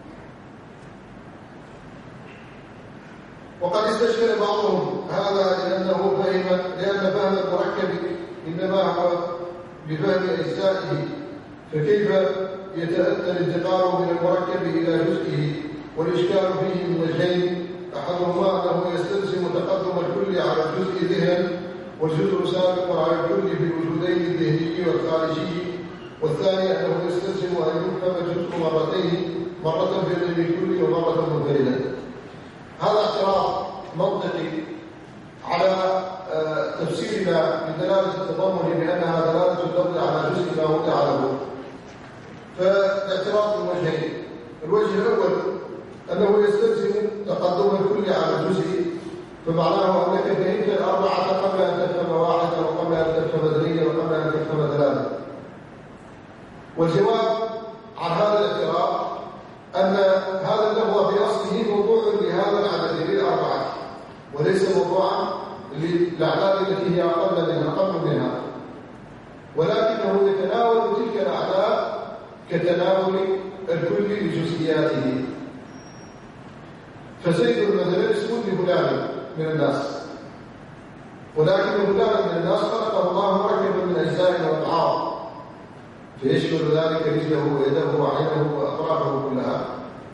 C: وقد استشكل بعضهم هذا لأن فهم المركب إنما هو بفهم أجزائه، فكيف يتأتى الانتقال من المركب إلى جزئه؟ والإشكال فيه من وجهين، أحدهما أنه يستلزم تقدم الكل على الجزء ذهنا، والجزء سابق على الكل في الوجودين الذهني والخارجي، والثاني أنه يستلزم أن يفهم الجزء مرتين، مرة في ضمن الكل ومرة منفردا. هذا اعتراض منطقي على تفسيرنا بدلالة التضمن بأنها دلالة اللفظ على جزء ما وضع له، فاعتراض من وجهين. الوجه الأول أنه يستلزم تقدم الكل على الجزء، فمعناه أنك فهمت الأربعة قبل أن تفهم واحدة، وقبل أن تفهم اثنين، وقبل أن تفهم ثلاثة. والجواب عن هذا الاعتراض أن هذا اللفظ في أصله موضوع لهذا العدد للأربعة، وليس موضوعا للأعداد التي هي أقل منها، ولكنه يتناول تلك الأعداد كتناول الكل بجزئياته. فزيد مثلا اسم لفلان من الناس، ولكن فلان من الناس خلقه الله مركبا من أجزاء وأبعاد، فيشمل ذلك رجله ويده وعينه وأطرافه كلها.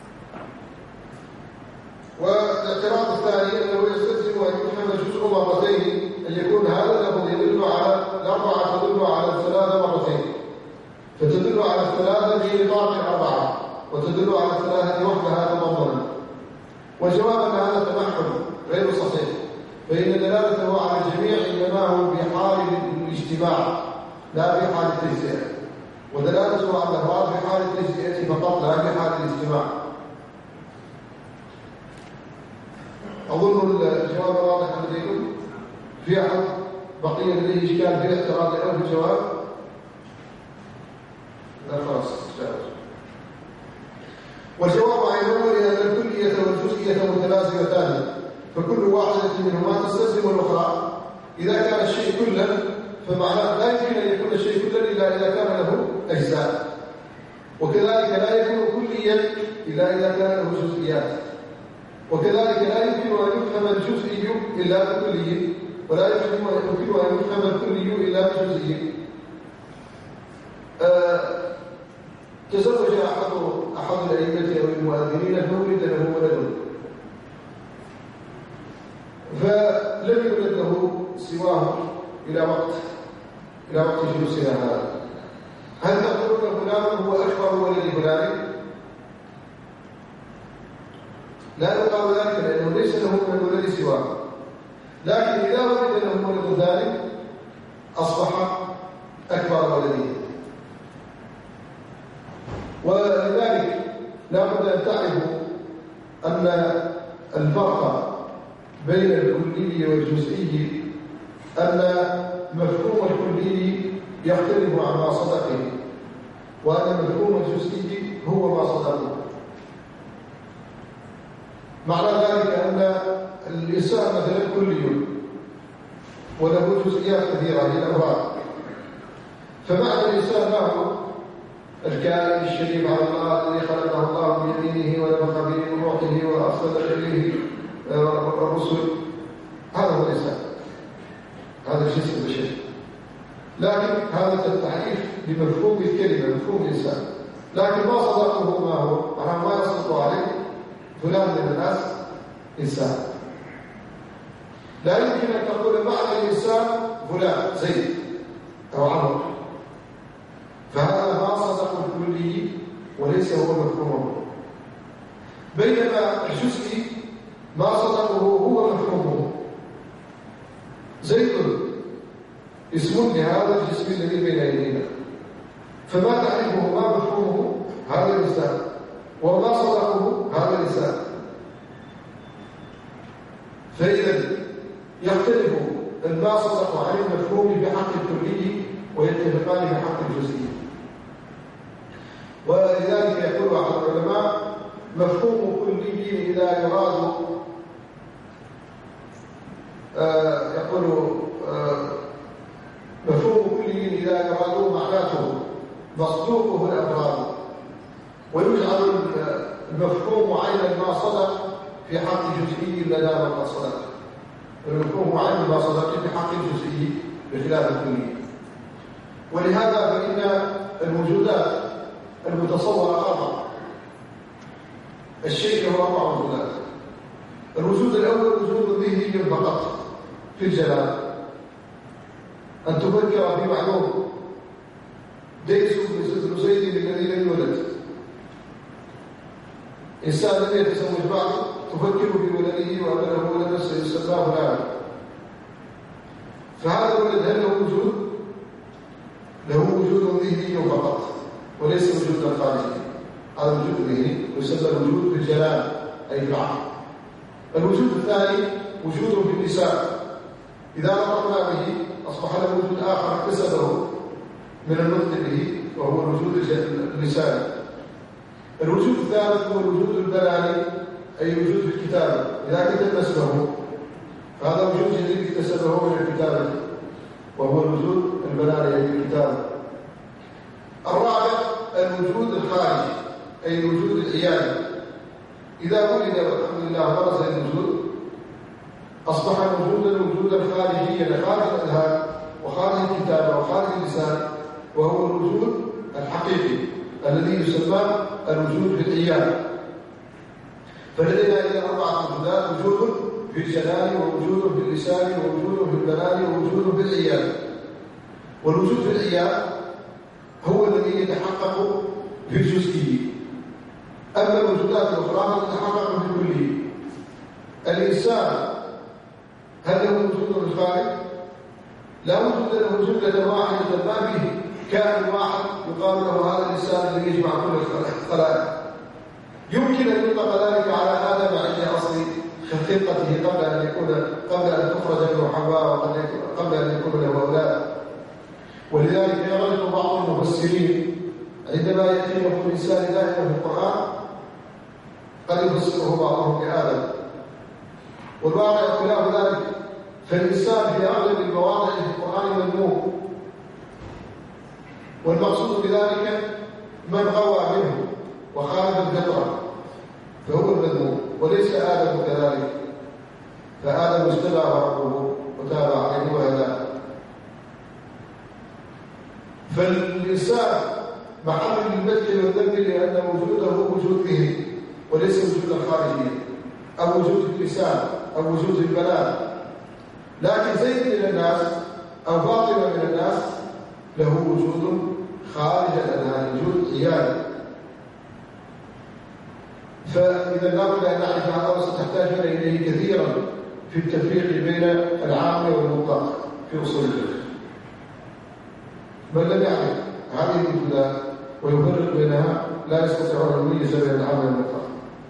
C: والاعتراض الثاني أنه يستلزم أن يفهم الجزء مرتين، أن يكون هذا اللفظ يدل على الأربعة تدل على الثلاثة مرتين، فتدل على الثلاثة بنطاق الأربعة، وتدل على الثلاثة وحدها تضمنا. والجواب أن هذا تمحل غير صحيح، فإن دلالته على الجميع إنما هو في حال الاجتماع لا في حال التجزئة. ودلالته على الأفراد في حال التجزئة فقط لا في حال الاجتماع. أظن الجواب واضح لديكم. في أحد بقي لديه إشكال في الاعتراض أو في الجواب؟ لا خلاص تجاوز. والجواب عن الأول أن الكلية والجزئية متلازمتان، فكل واحدة منهما تستلزم الأخرى. إذا كان الشيء كلا فمعناه لا يمكن أن يكون الشيء كلا إلا إذا كان له أجزاء، وكذلك لا يكون كليا إلا إذا كان له جزئيات، وكذلك لا يمكن أن يفهم الجزئي إلا بالكلي، ولا يمكن أن يفهم الكلي إلا بالجزئي. تزوج أحد الأئمة أو المؤذنين فولد له ولد، فلم يولد له سواه إلى وقت جلوسنا هذا. هل تقولون فلان هو أكبر ولد فلان؟ لا يقال ذلك لأنه ليس له من الولد سواه، لكن إذا ولد له ولد ثاني أصبح أكبر ولده. ولذلك لا بد أن تعرفوا أن الفرق بين الكلي والجزئي أن مفهوم الكلي يختلف عن ما صدقه، وأن مفهوم الجزئي هو ما صدقه. معنى ذلك أن الإنسان مثلا كلي وله جزئيات كثيرة للأفراد، فمعنى الإنسان له الكائن الشريف على الله الذي خلقه الله بيمينه ونفخ به من روحه وأرسل إليه الرسل، هذا هو الإنسان، هذا الجسم البشري. لكن هذا التعريف بمفهوم الكلمة، مفهوم الإنسان، لكن ما صدقه ما هو، ما يصدق عليه فلان من الناس إنسان. لا يمكن أن تقول معنى الإنسان فلان زيد أو عمر، فهذا ما صدق الكلي وليس هو مفهومه، بينما الجزئي ما صدقه هو مفهومه. زيد اسم لهذا الجسم الذي بين يدينا، فما تعرفه ما مفهومه هذا الإنسان، وما صدقه هذا الإنسان. فإذا يختلف ما صدق عن المفهوم بحق الكلي ويتفقان بحق الجزئي. ولذلك يقول أحد العلماء مفهوم كلي إذا يراد مفهوم كلي إذا يراد معناته مصدوقه الأفراد، ويجعل المفهوم عينا ما صدق في حق جزئي لدى من قد صدق، المفهوم عين ما صدق في حق الجزئي بخلاف الكلي. ولهذا فإن الوجودات المتصورة أربعة. الشيء هو أربع وجودات. الوجود الأول وجود ذهني فقط في الجلال، أن تفكر في معلوم ديس بن زيد الذي لم يولد. إنسان لم يتزوج بعد تفكر في ولده وأن له ولد سيسماه فلان، فهذا الولد هل له وجود؟ له وجود ذهني فقط وليس وجودا خارجي. هذا وجود ذهني يسمى الوجود بالجلال أي في العقل. الوجود الثاني وجود في اللسان، إذا نطقنا به أصبح له وجود آخر اكتسبه من النطق به وهو الوجود اللساني. الوجود الثالث هو الوجود البلاني أي وجود في الكتابة، إذا كتب اسمه فهذا وجود جديد اكتسبه من الكتابة وهو الوجود البلاني أي الكتابة. الرابع الوجود الخارجي أي الوجود العياني، إذا ولد والحمد لله برز الوجود أصبح وجودا خارجيا خارج الأذهان وخارج الكتابة وخارج اللسان، وهو الوجود الحقيقي الذي يسمى الوجود بالعيان. فلدينا إلى أربعة وجودات: وجود في الجلال، ووجود في اللسان، ووجود في البلال، ووجود في العيان. والوجود في العيان هو الذي يتحقق في الجزئي، أما الوجودات الأخرى تتحقق في الكلي. الإنسان هل له وجود في الخارج؟ لا وجود له جملة واحدة ما فيه كائن واحد يقال له هذا الإنسان الذي يجمع كل الخلائق. يمكن أن يطلق ذلك على آدم عند أصل خلقته قبل أن تخرج منه حواء وقبل أن يكون له أولاد. ولذلك يغلط بعض المفسرين عندما يأتي لفظ الإنسان دائما في القرآن قد يفسره بعضهم بآدم، والواقع خلاف ذلك. فالإنسان في أغلب المواضع في القرآن مذموم، والمقصود بذلك من غوى منه وخالف الفطرة فهو المذموم، وليس آدم كذلك. فآدم اجتباه ربه وتاب عليه وهداه. فالإنسان محل المدح والذم لأن وجوده وجود ذهني وليس وجود الخارجية أو وجود اللسان أو وجود البنان. لكن زيد من الناس أو فاطمة من الناس له وجود خارج الأذهان، وجود عيادي. فإذا لابد أن نعرف هذا وستحتاجون إليه كثيرا في التفريق بين العام والمطلق في أصول الفقه. من لم يعرف هذه الجملات ويفرق بينها لا يستطيع أن يميز بين العام والمطلق.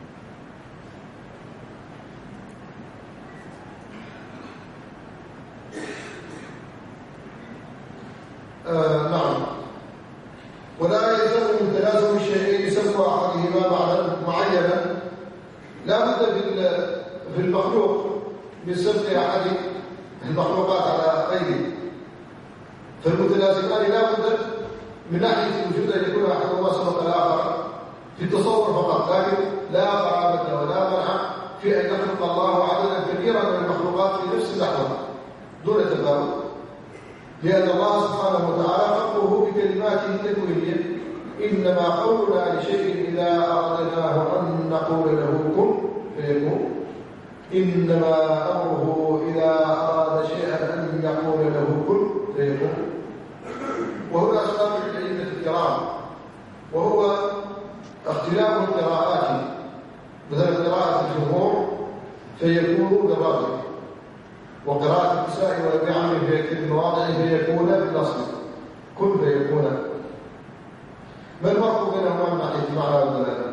C: نعم. ولا يلزم من تلازم الشيئين سبب أحدهما معنى معينا. لا بد في المخلوق من سبب أحد المخلوقات على غيره. فالمتلازمان لا بد من ناحية الوجود أن يكون أحدهما سبق الآخر في التصور فقط، لكن لا غرابة ولا منع في أن يخلق الله عددا كبيرا من المخلوقات في نفس اللحظة دون تفاوت، لأن الله سبحانه وتعالى خلقه بكلماته التكوينية. إنما قولنا لشيء إذا أردناه أن نقول له كن فيكون. إنما أمره إذا أراد شيئا أن يقول له كن فيكون. وهنا أسباب الأئمة الكرام، وهو اختلاف القراءات. مثلا قراءة الجمهور فيكون بالرفع، وقراءة الكسائي والبعم في المواضع فيكون بالنصب كن فيكون. ما الفرق بينهما من ناحية المعنى والدلالة؟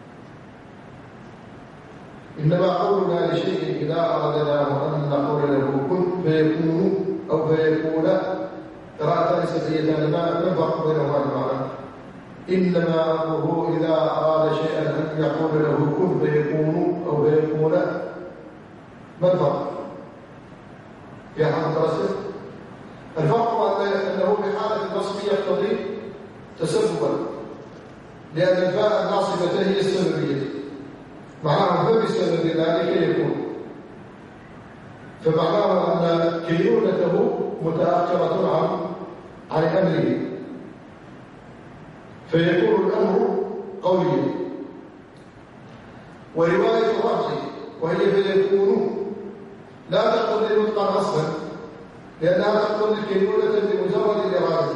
C: إنما قولنا لشيء إذا أردناه أن نقول له كن فيكون أو فيكون قراءة سبعية. ما الفرق بينهما المعنى؟ إنما أمره إذا أراد شيئا أن يقول له كن فيكون أو فيكون. ما الفرق؟ في حالة الرسل الفرق أنه في حالة النصب يقتضي تسببا، لأن الفاء الناصبة هي السببية، معناه فبسبب ذلك يكون. فمعناه أن كينونته متأخرة عن أمره، فيكون الأمر قوليا. ورواية الرفع وهي فيكون لا تقتضي نطقا أصلا، لأنها تقتضي الكينونة بمجرد الإرادة.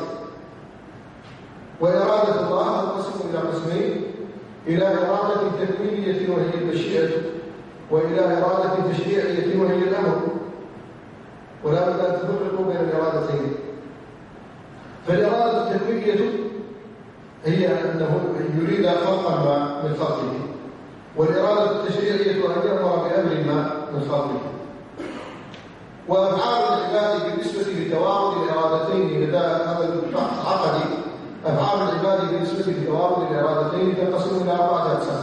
C: وإرادة الله تنقسم إلى قسمين: إلى إرادة تكوينية وهي المشيئة، وإلى إرادة تشريعية وهي الأمر. ولا بد أن تفرقوا بين الإرادتين. فالإرادة التكوينية هي أنه يريد خلقا ما من خلقه، والإرادة التشريعية أن يأمر بأمر ما من خلقه. وأفعال العباد بالنسبة لتوارد الإرادتين لدى هذا البحث عقدي، أفعال العباد بالنسبة لتوارد الإرادتين تنقسم إلى 4 أقسام.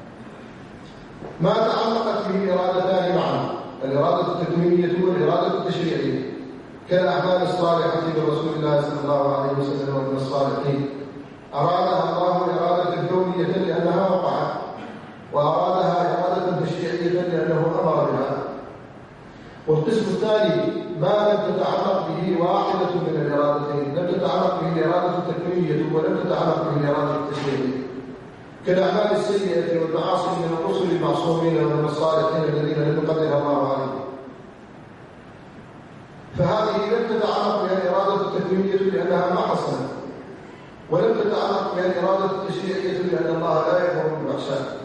C: ما تعلقت به إرادتان معا: الإرادة التكوينية والإرادة التشريعية، كالأعمال الصالحة برسول الله صلى الله عليه وسلم ومن الصالحين. أرادها الله إرادة كونية لأنها وقعت، وأرادها إرادة تشريعية لأنه أمر بها. والقسم الثاني ما لم تتعلق به واحدة من الإرادتين، لم تتعلق به الإرادة التكوينية ولم تتعلق به الإرادة التشريعية، كالأعمال السيئة والمعاصي من الرسل المعصومين ومن الصالحين الذين لم يقدر الله عليهم. فهذه لم تتعلق بها الإرادة التكوينية لأنها ما حصلت، ولم تتعلق بها الإرادة التشريعية لأن الله لا يأمر بالفحشاء.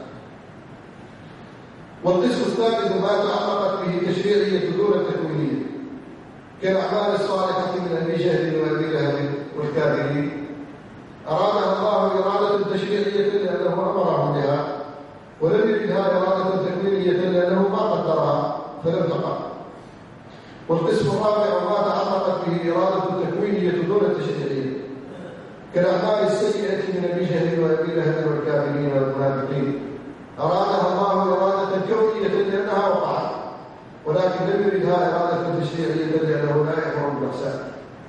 C: والقسم الثالث ما تعلقت به تشريعية دون التكوينية، كالأعمال الصالحة من أبي جهل وأبي لهب والكافرين أرادها الله إرادة تشريعية لأنه أمرهم بها، ولم يجدها إرادة تكوينية لأنه ما قدرها فلم تقع. والقسم الرابع ما تعلقت به إرادة التكوينية دون التشريعية كالأعمال السيئة من أبي جهل وأبي لهب والكافرين والمنافقين، أرادها الله إرادة كونية لأنها وقعت، ولكن لم يردها إرادة تشريعية لأنه لا يأمر بالإحسان.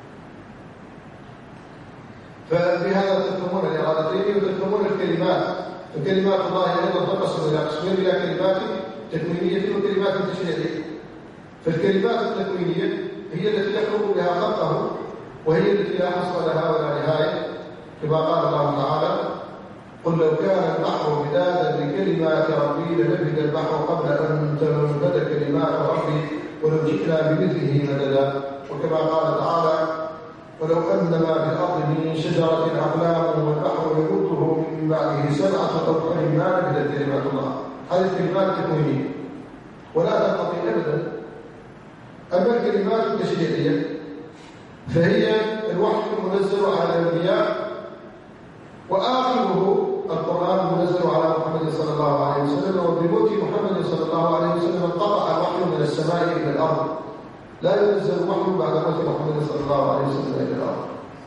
C: فبهذا تفهمون الإرادتين وتفهمون الكلمات. فكلمات الله أيضا تنقسم إلى قسمين، إلى كلمات تكوينية وكلمات تشريعية. فالكلمات التكوينية هي التي يخلق بها خلقه، وهي التي لا حصر لها ولا نهاية، كما قال الله تعالى: قل لو كان البحر مدادا لكلمات ربي لنفد البحر قبل أن تنفد كلمات ربي ولو جئنا بمثله مددا. وكما قال تعالى: ولو أن ما في الأرض من شجرة أقلام والبحر يمده من بعده 7 أبحر ما نفدت كلمات الله. هذه الكلمات تكوينية ولا تنقضي أبدا. أما الكلمات التشريعية فهي الوحي المنزل على الأنبياء، وآخره القرآن المنزل على محمد صلى الله عليه وسلم. وبموت محمد صلى الله عليه وسلم انقطع الوحي من السماء إلى الأرض، لا ينزل الوحي بعد موت محمد صلى الله عليه وسلم إلى الأرض.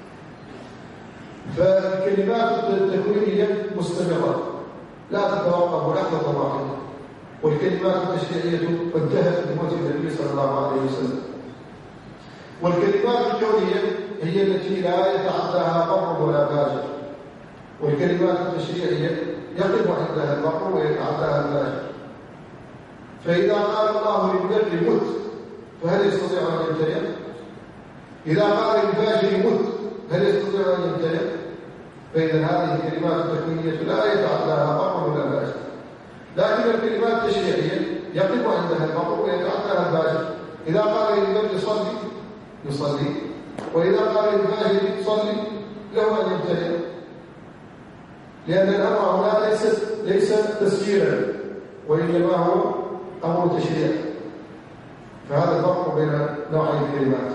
C: فالكلمات التكوينية مستمرة لا تتوقف لحظة واحدة، والكلمات التشريعية انتهت بموت النبي صلى الله عليه وسلم. والكلمات الكونية هي التي لا يتعداها بر ولا فاجر، والكلمات التشريعية يقف عندها البر ويتعداها الفاجر. فإذا قال الله للبر مت فهل يستطيع أن يمتنع؟ إذا قال للفاجر مت هل يستطيع أن يمتنع؟ فإذا هذه الكلمات التكوينية لا يتعداها بر ولا فاجر. لكن الكلمات التشريعية يقف عندها البر ويتعداها الفاجر. إذا قال للبر صلي يصلي، وإذا قال للفاجر صلي له أن يمتنع، لأن الأمر هنا ليس تسجيلا وإنما هو أمر تشريع. فهذا الفرق بين نوعي الكلمات.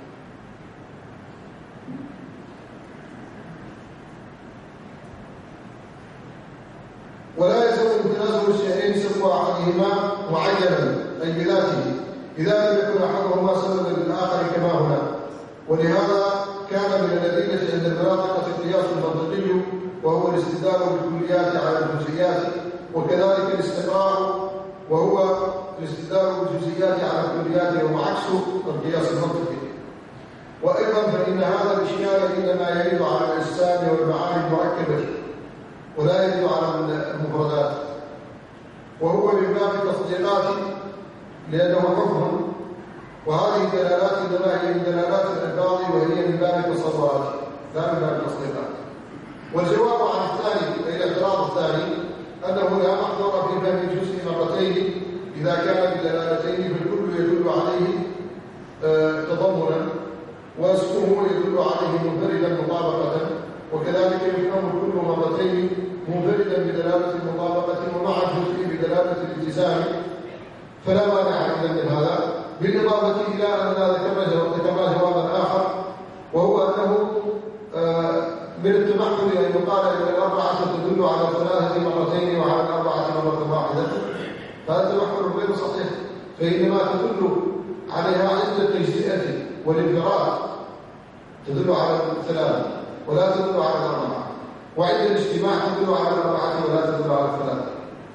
C: ولا يلزم امتنازل الشيئين سوى أحدهما معينا أي بذاته إذا لم يكن أحدهما سببا للآخر كما هنا. ولهذا كان من الأدلة عند المناطق القياس المنطقي، وهو الاستدلال بالكليات على الجزئيات، وكذلك الاستقرار وهو الاستدلال بالجزئيات على الكليات، وهو عكس القياس المنطقي. وأيضا فإن هذا الإشكال إنما يرد على الأجسام والمعاني المركبة ولا يرد على المفردات، وهو من باب التصديقات لأنه حكم، وهذه الدلالات إنما هي من دلالات الألفاظ وهي من باب التصورات لا من باب التصديقات. والجواب عن الثاني أي الاعتراض الثاني أنه لا محضر في فهم الجزء مرتين إذا كان بدلالتين فالكل يدل عليه تضمنا واسمه يدل عليه منفردا مطابقة، وكذلك يفهم الكل مرتين منفردا بدلالة المطابقة ومع الجزء بدلالة الالتزام، فلا مانع من هذا. بالإضافة إلى أننا ذكرنا جوابا آخر، وهو أنه من التمحل أن يقال أن الأربعة تدل على الثلاثة مرتين وعلى الأربعة مرة واحدة، فهذا التمحل غير صحيح، فإنما تدل عليها عند التجزئة والانفراد تدل على الثلاثة ولا تدل على الأربعة، وعند الاجتماع تدل على الأربعة ولا تدل على الثلاثة.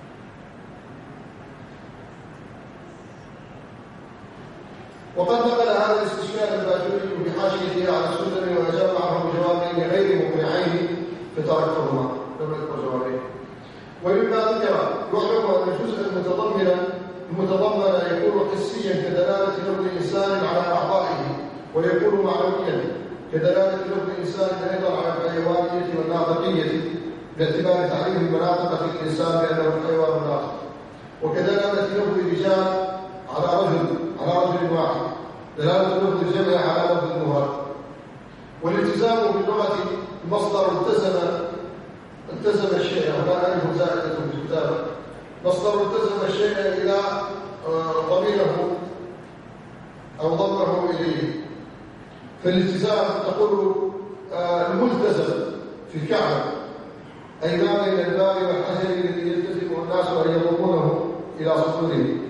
C: وقد نقل هذا الاستشكال الباجوري بحاشيته على السلم وأجاب عنه بجوابين غير مقنعين فتركتهما لم يذكر جوابين. ومما ذكر يعلم أن الجزء المتضمن يكون حسيا كدلالة لفظ الإنسان على أعضائه، ويكون معنويا كدلالة لفظ الإنسان أيضا على الحيوانية والناطقية باعتبار تعريف المناطق في الإنسان بأنه الحيوان الناطق، وكدلالة لفظ الرجال على رجل واحد، دلالة لفظ الجمع على لفظ المفرد. والالتزام باللغة مصدر التزم الشيء، هنا ألف زائدة في الكتابة، مصدر التزم الشيء إلى ضميره أو ضمه إليه. فالالتزام تقول الملتزم في الكعبة، أي ما بين الباب والحجر الذي يلتزم الناس أن يضمونه إلى صدورهم.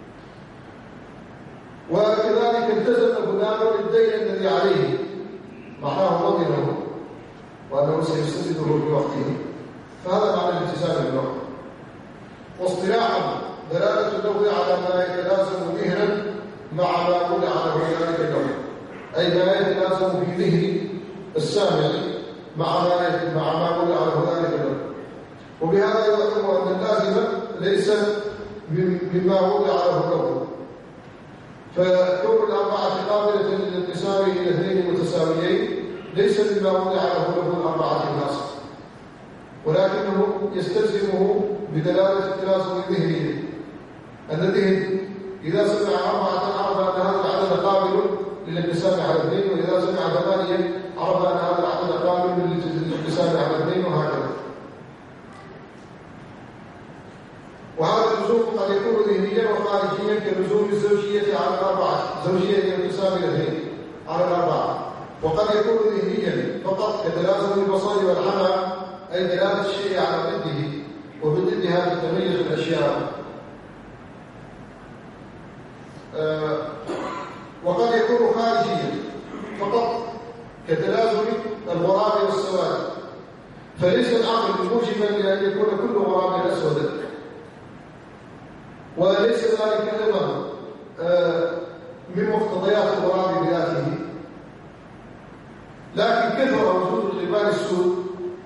C: وكذلك التزم فلان بالدين الذي عليه، معناه ضمنه وأنه سيسدده في وقته، فهذا معنى الالتزام بالوقت. واصطلاحا دلالة اللفظ على ما يتلازم ذهنا مع ما وضع له ذلك اللفظ، أي ما يتلازم في ذهن السامع مع ما وضع له ذلك اللفظ. وبهذا يعلم أن اللازم ليس مما وضع له اللفظ، فكون الأربعة قابلة للانقسام إلى اثنين متساويين ليس مما وضع له لفظ الأربعة الناصر، ولكنه يستلزمه بدلالة التلازم الذهني. الذهن إذا سمع أربعة عرف أن هذا العدد قابل للانقسام على اثنين، وإذا سمع ثمانية عرف أن هذا العدد قابل للانقسام على اثنين، وهكذا. وهذا اللزوم قد يكون ذهنيا وخارجيا كلزوم الزوجية على الأربعة، زوجية الانقسام إلى اثنين على الأربعة. وقد يكون ذهنيا فقط كتلازم البصر والعمى، أي دلالة الشيء على ضده، وبضدها تتميز الأشياء. وقد يكون خارجيا فقط كتلازم الغراب والسواد، فليس العقل موجبا لأن يكون كل غراب أسودا، وليس ذلك أيضا من مقتضيات الغراب بذاته، لكن كثر وجود الغبار السود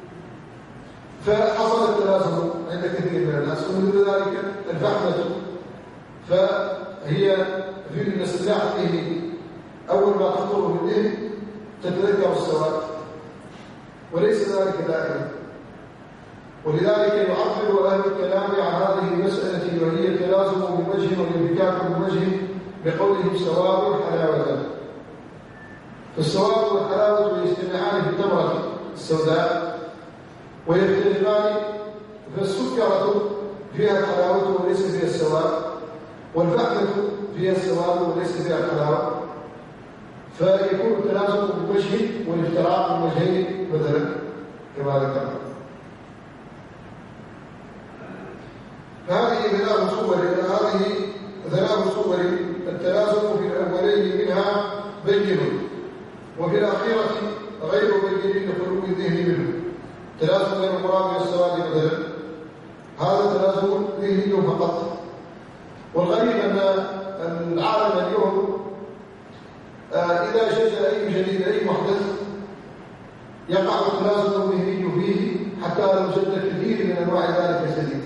C: فحصل التلازم عند كثير من الناس. ومثل ذلك الفحمة، فهي في الاصطلاح الذهني أول ما تخطر بالذهن تتذكر السواد، وليس ذلك دائما. ولذلك يعبر أهل الكلام عن هذه المسألة وهي التلازم بوجه والانفكاك بوجه بقولهم سواد حلاوة. فالسواد والحلاوة يجتمعان في التمرة السوداء ويختلفان، فالسكرة فيها الحلاوة وليس فيها السواد، والفحمة فيها السواد وليس فيها الحلاوة، فيكون التلازم بوجه والافتراق بوجهين مثلا كما ذكرنا. هذه ثلاث صور التلازم في الأولين منها بين، وفي الأخيرة غير بين لخلو الذهن منه. تلازم بين الغراب والسواد مثلا، هذا تلازم ذهني فقط. والغريب أن العالم اليوم إذا شجع أي جديد أي محدث يقع التلازم الذهني فيه، حتى لو جد كثير من أنواع ذلك الجديد.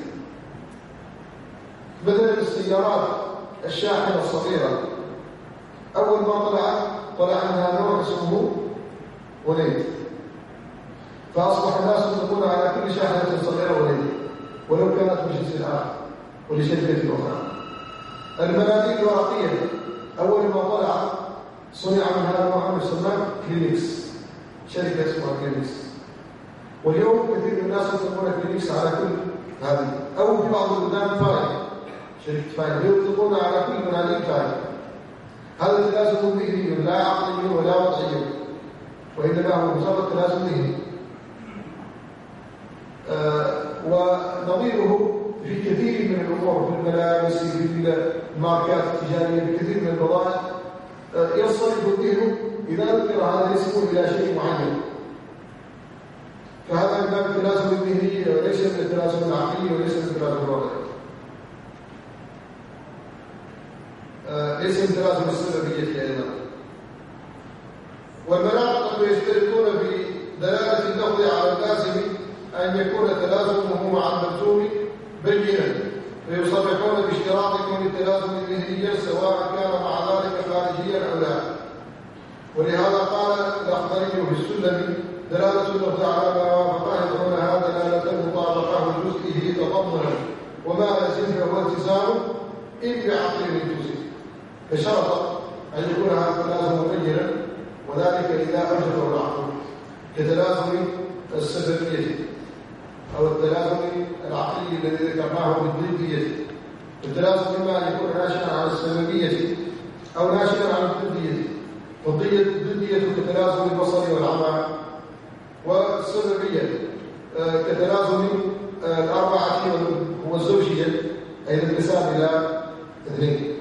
C: مثلا السيارات الشاحنة الصغيرة، أول ما طلع منها نوع اسمه وليد، فأصبح الناس يطلقون على كل شاحنة صغيرة وليد ولو كانت بجنس آخر ولشركة أخرى. المناديل الورقية أول ما طلع صنع من هذا النوع يسمى كلينكس، شركة اسمها كلينكس، واليوم كثير من الناس يطلقون كلينكس على كل هذه، أو في بعض البلدان فايل، شركة فايل يطلقون على كل مناديل فايل. هذا تلازم ذهني لا عقلي ولا وضعي، وإنما هو مجرد تلازم ذهني. ونظيره في كثير من الأمور، في الملابس، في الماركات التجارية، في كثير من البضائع يصرف الذهن إذا ذكر هذا الاسم إلى شيء معين. فهذا من باب التلازم الذهني وليس من التلازم العقلي وليس من التلازم الوضعي، ليس من تلازم السببية أيضا. والمناطق يشتركون في دلالة اللفظ على اللازم أن يكون تلازمه مع الملزوم بينا، فيصرحون باشتراط كون التلازم الذهني سواء كان مع ذلك خارجيا أو لا. ولهذا قال الأخضري في السلم: دلالة اللفظ على ما وافقه دونها دلالة مطابقة جزئه تضمنا، وما لازم فهو التزام إن بعقل الجزء، بشرط أن يكون هذا التلازم بينا، وذلك إذا أوجده العقل، كتلازم السببية أو التلازم العقلي الذي ذكرناه بالضدية. التلازم إما أن يكون ناشئا عن السببية أو ناشئا عن الضدية. والضدية كتلازم البصر والعمى، والسببية كتلازم الأربعة والزوجية أي الانقسام إلى اثنين.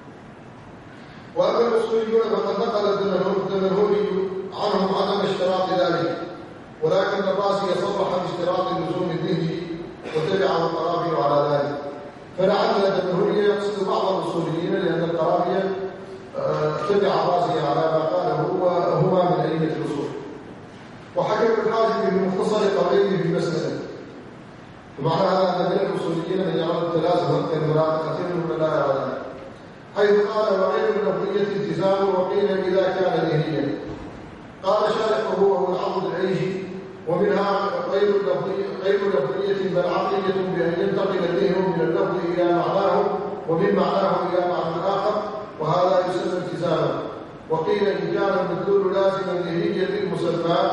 C: وأما الأصوليون فقد نقل الدمنهوري عنهم عدم اشتراط ذلك، ولكن الرازي صرح باشتراط لزوم الذهن وتبعه القرافي على ذلك. فلعل الدمنهوري يقصد بعض الأصوليين لأن القرافي تبع الرازي على ما قاله وهما من أئمة الأصول. وحكم الحاجب بمختصر قوليه في المسألة. ومعنى هذا أن من الأصوليين من يرى التلازم كالمرافقة من لا يرى ذلك، حيث قال وغير اللفظية التزام وقيل إذا كان ذهنيا. قال شارحه وهو العضد العيشي ومنها غير لفظية بل عقلية بأن ينتقل الذهن من اللفظ إلى معناه ومن معناه إلى معنى آخر، وهذا يسمى التزاما. وقيل إن كان المدلول لازما ذهنيا للمسمى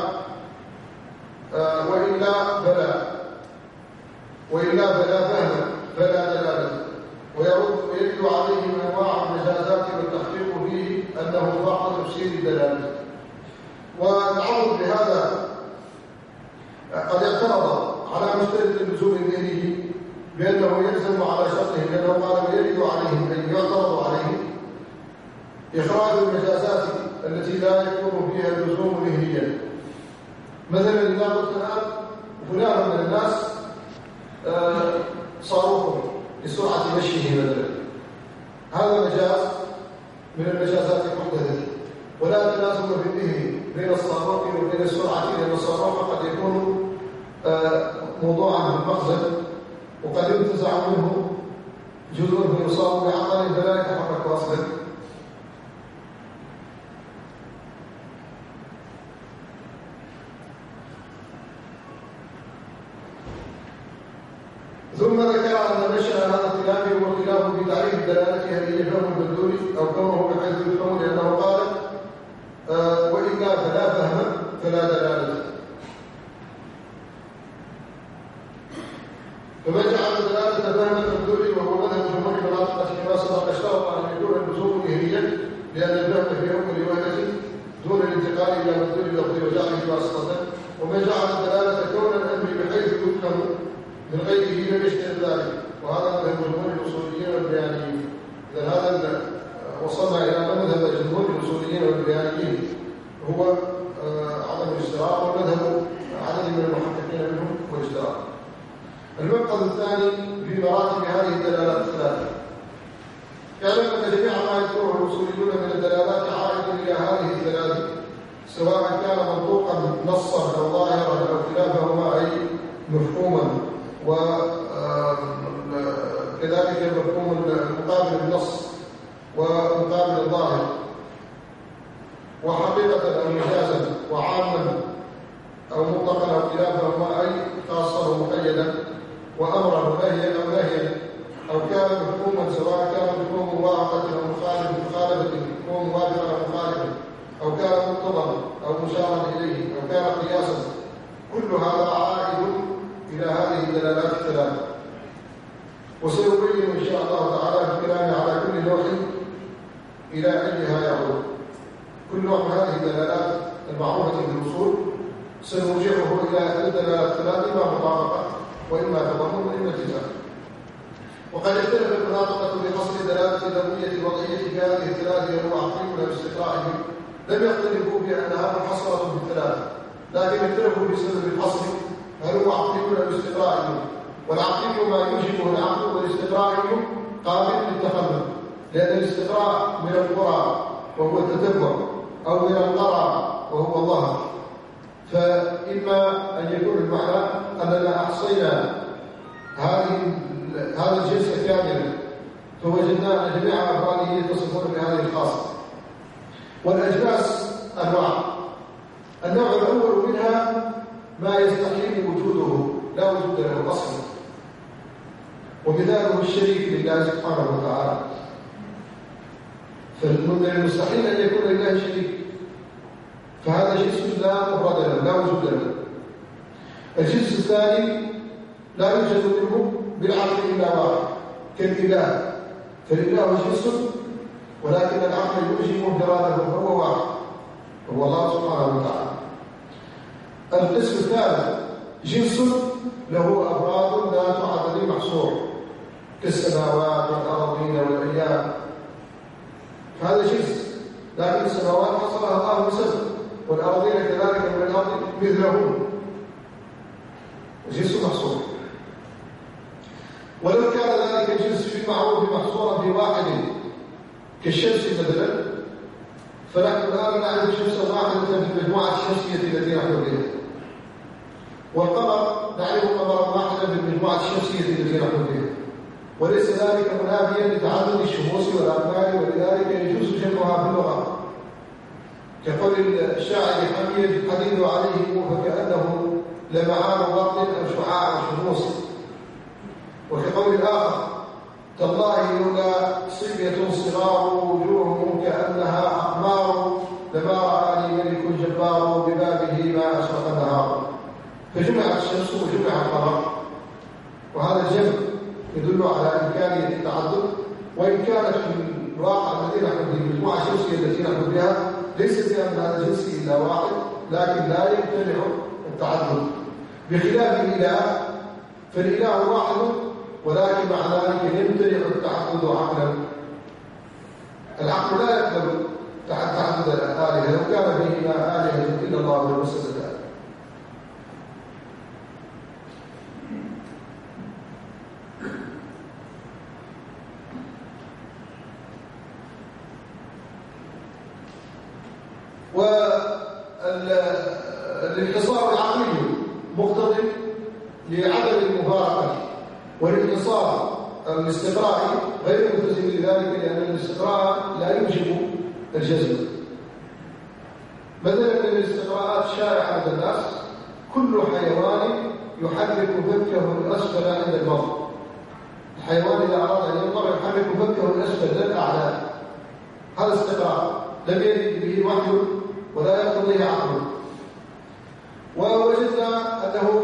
C: وإلا فلا فهم فلا دلالة. ويرد عليهم أنواع المجازات والتحقيق فيه أنه ضعف تفسير الدلالة. والعرض بهذا قد اعترض على مشترك اللزوم الذهني بأنه يلزم على شرطه، لأنه قال ويرد عليهم أن يعترض عليهم إخراج المجازات التي لا يكون فيها اللزوم ذهنيا. مثلا إذا قلت الآن فلان من الناس صاروخ لسرعة مشيه مثلا، هذا مجاز من المجازات المحدثة، ولا تلازم في الذهن بين الصاروخ وبين السرعة، لأن الصاروخ قد يكون موضوعا في المخزن وقد ينتزع منه جزء فيصاب بعطل فلا يتحرك أصلا. ثم ذكر أن نشأ هذا الخلاف هو خلاف في تعريف الدلالة، هل هي فهم المدلول أو كونه بحيث يفهم، لأنه قال وإلا فلا فهم فلا دلالة. فمن جعل الدلالة فهم المدلول وهو مذهب جمهور المناطق كما سبق اشترط أن يكون اللزوم ذهنيا، لأن الفهم في أول وهلة دون الانتقال إلى مدلول اللفظ وجعله واسطة. ومن جعل الدلالة كون الأمر بحيث يفهم من غيره لم يشترط ذلك، وهذا مذهب جمهور الأصوليين والبيانيين. إذا هذا وصلنا إلى مذهب جمهور الأصوليين والبيانيين هو عدم الاشتراك، ومذهب عدد من المحققين منهم هو الاشتراك. المنقذ الثاني في مراتب هذه الدلالات الثلاثة. اعلم أن جميع ما يذكره الأصوليون من الدلالات عائد إلى هذه الثلاث، سواء كان منطوقا نصا أو ظاهرا أو خلافهما أي مفهوما، وكذلك مفهوم مقابل النص ومقابل الظاهر، وحقيقة أو مجازا، وعاما أو مطلقا أو خلافهما أي خاصا ومقيدا، وأمرا ونهيا أو نهيا، أو كان مفهوما سواء كان مفهوم موافقة أو مخالفة أو موافقة أو مخالفة، أو كان مقتضى أو مشارا إليه، أو كان قياسا. كل هذا عائد إلى هذه الدلالات الثلاثة، وسيبين إن شاء الله تعالى في الكلام على كل نوع إلى أيها يعود. كل نوع من هذه الدلالات المعروفة في الأصول سنرجعه إلى الدلالات الثلاثة، إما مطابقة وإما تضمن وإما التزام. وقد اختلف المناطقة بقصد الدلالة اللفظية الوضعية في هذه الثلاثة ومعقولها باستقرائهم. لم يختلفوا بأنها محصرة في الثلاثة، لكن اختلفوا بسبب الحصر، هل هو عقلي أو استقرائي؟ والعقلي ما يوجبه العقل، والاستقرائي قابل للتخلف، لأن الاستقراء من القرى وهو التتبع، أو من القرى وهو الظهر. فإما أن يكون المعنى أننا أحصينا هذا الجنس كاملا فوجدنا أن جميع أفراده يتصفون بهذه الخاصة. والأجناس أنواع. النوع الأول منها ما يستحيل وجوده، لا وجود له أصلا، ومثاله الشريك لله سبحانه وتعالى. فمن المستحيل أن يكون لله شريك، فهذا جنس لا مفرد له، لا وجود له. الجنس الثاني لا يوجد منه بالعقل إلا واحد كالإله، فالإله جنس ولكن العقل يوجب انفراده، فهو واحد، هو الله سبحانه وتعالى. القسم الثالث جنس له أفراد ذات عدد محصور كالسماوات والأراضين والأيام، هذا جنس، لكن السماوات حصلها الله بسبب، والأراضين كذلك من الأرض مثله، جنس محصور. ولو كان ذلك الجنس في المعروف محصورا في واحد كالشمس مثلا، فنحن الآن نعرف شمسا واحدة في المجموعة الشمسية التي نحن بها، والقمر نعرف قمرا واحدا في المجموعة الشمسية التي نحن بها، وليس ذلك منافيا لتعدد الشموس والأقمار، ولذلك يجوز جمعها في اللغة، كقول الشاعر حميد الحديد عليه فكأنه لمعان برد أو شعاع شموس، وكقول الآخر تالله لولا صبية صغار وجوههم كأنها أقمار لما رآني ملك جبار ببابه ما أشرق النهار. فجمعت الشمس وجمع القمر، وهذا الجمع يدل على إمكانية التعدد، وإن كانت في الواقع الذي نحن في المجموعة الشمسية التي نحن بها ليس فيها من هذا الجنس إلا واحد، لكن لا يمتنع التعدد، بخلاف الإله فالإله واحد، ولكن مع ذلك يمتنع التعدد عقلا. العقل لا يقبل تعدد الآلهة، لو كان فيهما آلهة إلا الله لفسدتا. والانحصار العقلي مقتضي لعدم المفارقة، والانحصار الاستقرائي غير ملتزم لذلك، لأن الاستقراء لا يوجب الجزم. مثلا من الاستقراءات الشائعة لدى الناس كل حيوان يحرك فكه الأسفل عند المرء. الحيوان إذا أراد أن ينظر يحرك فكه الأسفل لا الأعلى، هذا استقراء لم يرد به وحي ولا يقتضيه عقل. ووجدنا أنه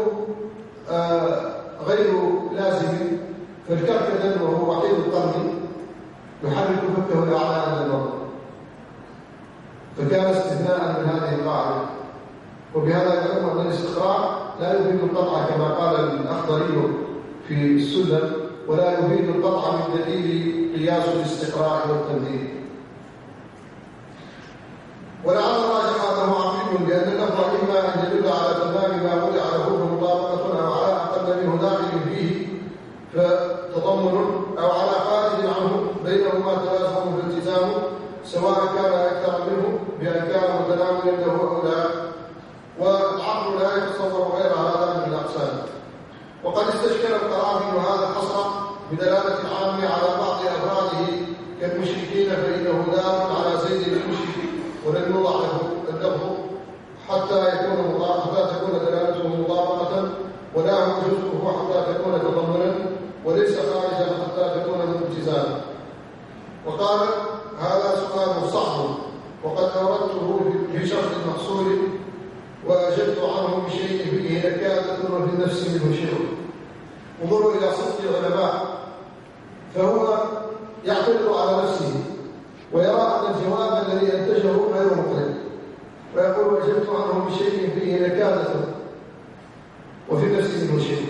C: غير لازم، فالكركدن وهو وحيد القرن يحرك فكه الأعلى عند المرء، فكان استثناء من هذه القاعدة. وبهذا يعلم أن الاستقراء لا يفيد القطع كما قال الأخضري في السنن، ولا يفيد القطع من دليل قياس الاستقراء والتمثيل. ولعل الراجح أنه عقيم، لأن اللفظ إما أن يدل على تمام ما وضع له فمطابقة، أو على أقل منه داخل فيه فتضمن، أو على خارج عنه بينهما تلازم والتزام، سواء كان أكثر منه بأن كان متناولا له أو لا، والعقل لا يتصور غير هذا من الأقسام. وقد استشكل القرافي هذا الحصر بدلالة العام على بعض أفراده كالمشركين، فإنه دال على زيد المشرك ولم يوضع له اللفظ حتى تكون دلالته مطابقة، ولا هو جزءه حتى تكون تضمنا، وليس خارجا حتى تكون ملتزاما. وقال هذا سؤال صعب، وقد أوردته في شرح المحصول وأجبت عنه بشيء فيه نكادة وفي النفس منه شيء. انظروا إلى صدق العلماء، فهو يعترض على نفسه ويرى أن الجواب الذي أنتجه غير مقنع، ويقول أجبت عنه بشيء فيه نكادة وفي النفس منه شيء.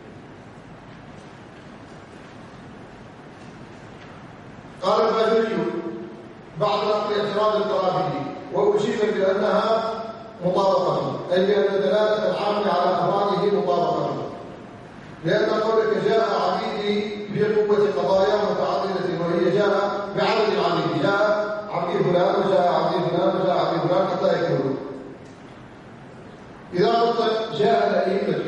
C: قال الباجوري بعد نقل اعتراض القرافي وأجيب بأنها مطابقة، أي بأن دلالة العام على أفراده مطابقة، لأن قولك جاء عبيدي بقوة قضايا متعددة، وهي جاء بعدد العبيد، جاء عبد فلان وجاء عبد فلان وجاء عبد فلان حتى يكملوا. إذا قلت جاء الأئمة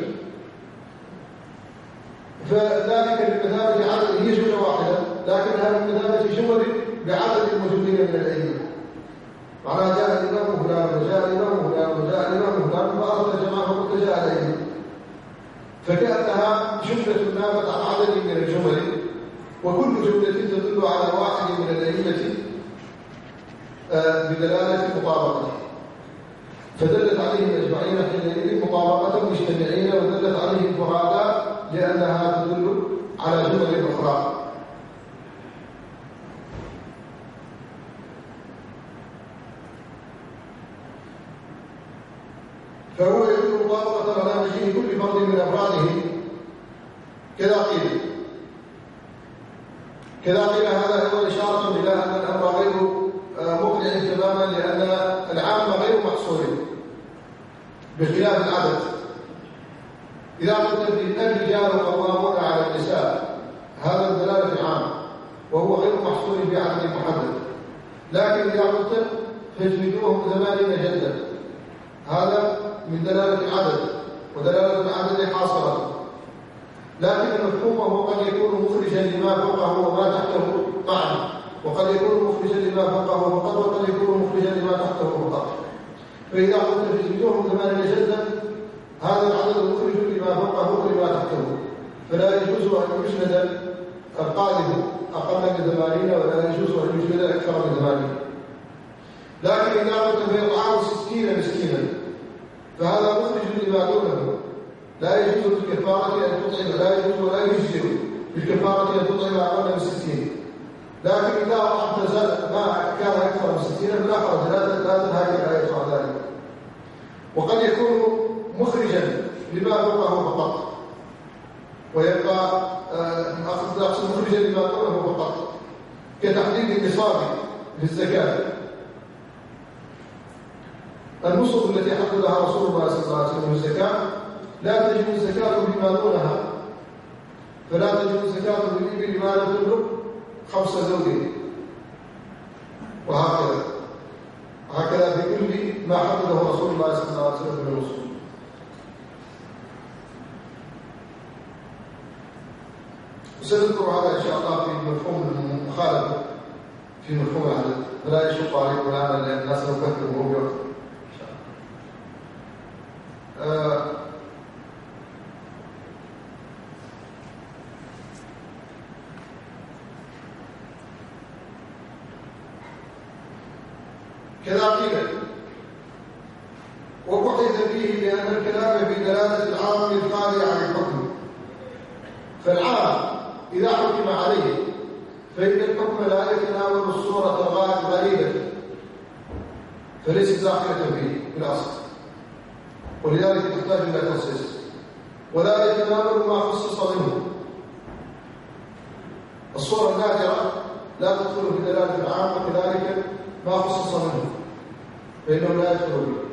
C: فذلك بمثابة عدد، هي جملة واحدة لكنها بمثابة جمل بعدد الموجودين من الأئمة، معناها جاء الإمام فلان وجاء الإمام فلان وجاء الإمام فلان، فأردت جماعة فقلت جاء الأئمة، فكأنها جملة نابت عن عدد من الجمل، وكل جملة تدل على واحد من الأئمة بدلالة مطابقة، فدلت عليهم أجمعين حينئذ مطابقة مجتمعين، ودلت عليهم فرادا لأنها تدل على جمل أخرى. فهو يدل تجديد كل فرد من أفراده كذا قيل هذا أيضا إشارة إلى أن الأمر غير مقنع تماما، لأن العامة غير محصورين بخلاف العدد. إذا قلت الرجال قوامون على النساء هذا الدلالة عامة وهو غير محصور بعدد محدد، لكن إذا قلت فاجلدوهم 80 جلدة هذا من دلالة العدد، ودلالة العدد حاصرة، لكن مفهومه قد يكون مخرجا لما فوقه وما تحته طعن، وقد يكون مخرجا لما فوقه فقط، وقد يكون مخرجا لما تحته فقط. فإذا قلت فاجلدوهم 80 جلدة هذا العدد مخرج لما فوقه ولما تحته، فلا يجوز أن يجلد القاذف أقل من 80 ولا يجوز أن يجلد أكثر من 80. لكن إذا قلت فيطعام 60 مسكينا فهذا مخرج لما دونه، لا يجوز في الكفارة أن تطعم، لا يجوز ولا يجزئ في الكفارة أن تطعم أقل من 60. لكن إذا أطعمت ما كان أكثر من 60 فلا حرج، لا تنهاك الآية عن ذلك. وقد يكون مخرجا لما فوقه فقط، ويبقى أقصد مخرجا لما فوقه فقط، كتحديد النصاب للزكاة. النصب التي حددها رسول الله صلى الله عليه وسلم الزكاة لا تجب الزكاة بما دونها، فلا تجب الزكاة بالإبل ما لم تبلغ 5 زوج، وهكذا في كل ما حدده رسول الله صلى الله عليه وسلم من النصب. وسنذكر هذا إن شاء الله في مفهوم المخالفة في مفهوم العدد، فلا يشق عليكم الآن لأن الناس نفكر وهو يوقف. كذا قيل وبحث فيه لأن الكلام في دلالة العام الخالي عن الحكم، فالعام إذا حكم عليه فإن الحكم لا يتناول الصورة الغريبة فليست داخلة فيه في الأصل، ولذلك تحتاج إلى تخصيص، ولا يتناول ما خصص منه. الصورة النادرة لا تدخل في دلالة العام، وكذلك ما خصص منه فإنه لا يدخل به.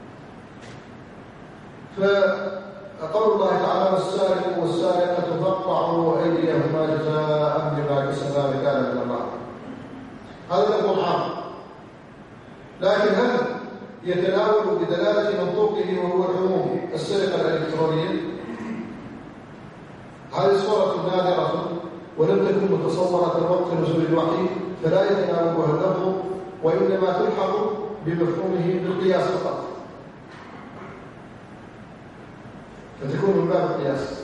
C: فقول الله تعالى والسارق والسارقة فاقطعوا أيديهما جزاء بما كسبا نكالا من الله، هذا لفظ عام، لكن هل يتناول بدلالة منطوقه وهو العموم السرقة الإلكترونية؟ هذه صورة نادرة ولم تكن متصورة وقت نزول الوحي، فلا يتناولها اللفظ، وإنما تلحق بمفهومه بالقياس فقط، فتكون من باب القياس.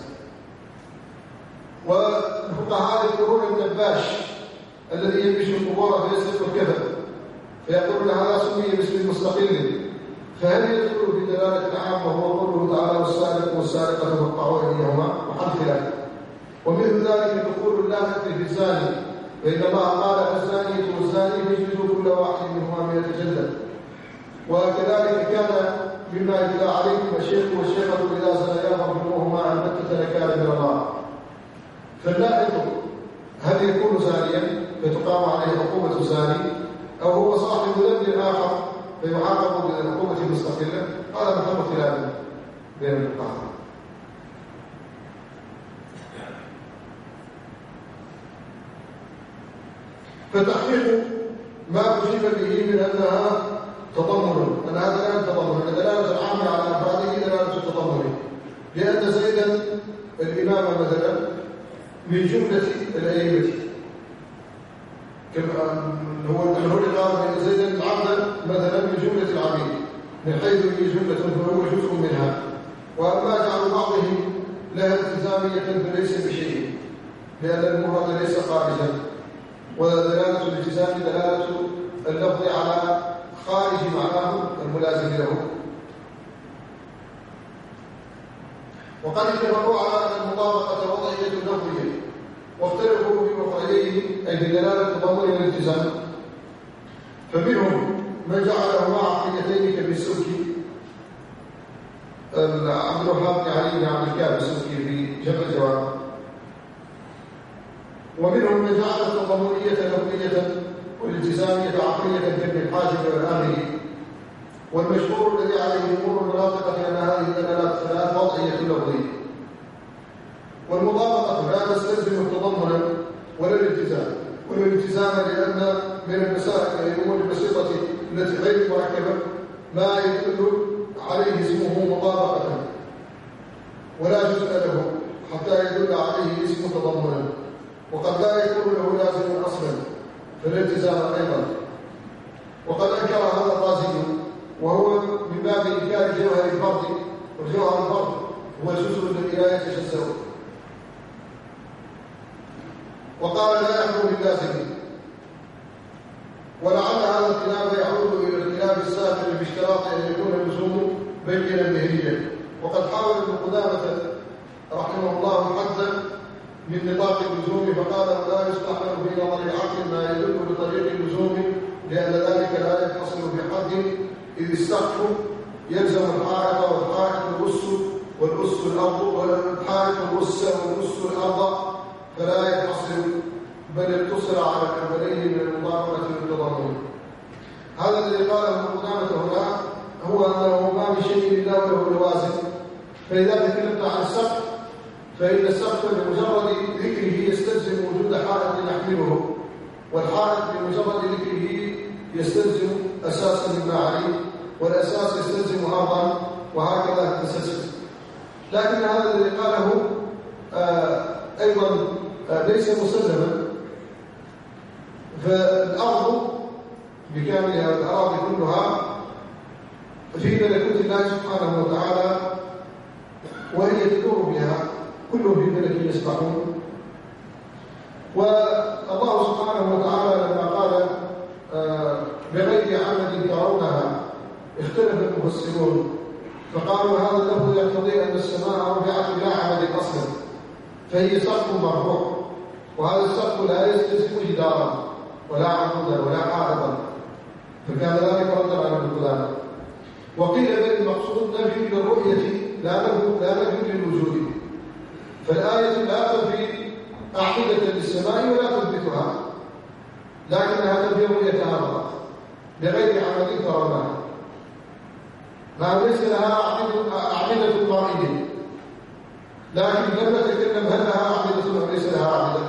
C: والفقهاء يذكرون النباش الذي ينبش القبور فيسرق الكفن، فيقولون هذا سمي باسم مستقل، فهل يدخل في دلالة العام وهو قوله تعالى والسارق والسارقة فاقطعوا أيديهما؟ محل خلاف. ومثل ذلك دخول اللعنة في الزاني، فإن الله قال الزانية والزاني فاجلدوا كل واحد منهما 100 جلدة. وكذلك كان مما يتلى عليكم الشيخ والشيخة إذا زنيا فارجموهما البتة نكالا من الله. فاللاحظ هل يكون زانيا فتقام عليه عقوبة زاني، أو هو صاحب ذنب آخر فيعاقب بالعقوبة المستقلة؟ هذا محل خلاف بين الفقهاء. فتحقيق ما أجيب به من أنها تضمن، أن هذا لا تضمن، أن دلالة العامة على أفراده دلالة التضمن، لأن زيدا الإمام مثلا من جملة الأئمة، هو قال أن زيدا العبد مثلا من جملة العبيد، من حيث هي جملة فهو جزء منها، وأما جعل بعضهم لها التزامية فليس بشيء، لأن المراد ليس خارجا، ودلالة الالتزام دلالة اللفظ على خارج معناه الملازم له. وقد اتفقوا على أن المطابقة وضعية لفظية، واختلفوا في مفرديه أي بدلالة تضمن الالتزام، فمنهم من جعله مع عقيدتين كبالسلك عبد الوهاب بن علي بن عبد الكافي السوسي في جمع الجواب. ومنهم من جعل التضامنية لفظية والالتزامية عقلية كابن الحاجب والآمري. والمشهور الذي عليه جمهور المناطق بأن هذه الدلالات الثلاث وضعية لفظية. والمطابقة لا تستلزم التضمن ولا الالتزام، لأن من المسائل الأمور البسيطة التي غير مركبة ما يدل عليه اسمه مطابقة ولا جزء له حتى يدل عليه اسم تضمنا، وقد لا يكون له لازم أصلا فالالتزام أيضا. وقد أنكر هذا الرازي وهو من باب إنكار جوهر الفرد، وجوهر الفرد هو الجزء الذي لا يتجزأ. وقال لا يحكم باللازم، ولعل هذا الخلاف يعود إلى الخلاف السابق باشتراط أن يكون اللزوم بينا ذهنيا. وقد حاول ابن قدامة رحمه الله الحد من نطاق اللزوم فقال لا يستحمل في نظر العقل ما يدل بطريق اللزوم، لأن ذلك لا يتصل بحد، إذ السقف يلزم الحائط والحائط الأس والأس الأرض، والحائط الأس والأس الأرض، فلا يتصل بل اقتصر على الأولين من المطابقة والتضامن. هذا الذي قاله ابن قدامة هنا هو أنه ما من شيء إلا له لوازم. فإذا تكلمت عن السقف فإن السقف بمجرد ذكره يستلزم وجود حائط يحمله، والحائط بمجرد ذكره يستلزم أساسا مما عليه، والأساس يستلزم أرضا، وهكذا التسلسل. لكن هذا الذي قاله أيضا ليس مسلما. فالأرض بكاملها الأراضي كلها في ملكوت الله سبحانه وتعالى، وهي تدور بها كل في ملك يسبحون. والله سبحانه وتعالى لما قال بغير عمد ترونها اختلف المفسرون فقالوا هذا اللفظ يقتضي أن السماء رفعت بلا عمد أصلا، فهي سقف مرفوع، وهذا السقف لا يستلزم جدارا ولا عمودا ولا حائطا، فكان ذلك ردا على القدامى. وقيل بل المقصود نفي للرؤية لا نفي للوجود، فالآية لا تنفي أعمدة للسماء ولا تثبتها، لكنها تنفي رؤيتها فقط بغير عمد ترونها، ما ليس لها أعمدة قائمة. لكن لم نتكلم هل لها أعمدة أو ليس لها أعمدة،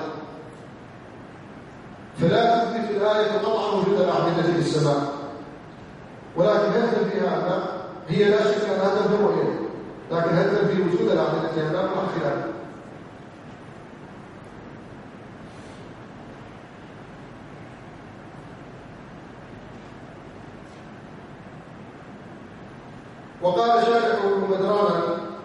C: فلا تثبت الآية قطعا وجود الأعمدة للسماء، ولكن هل تنفيها أم هي لا شك أنها تنفي رؤية، لكن هل تنفي وجود الأعمدة أم لا خلاف. وقال شارح ابن بدران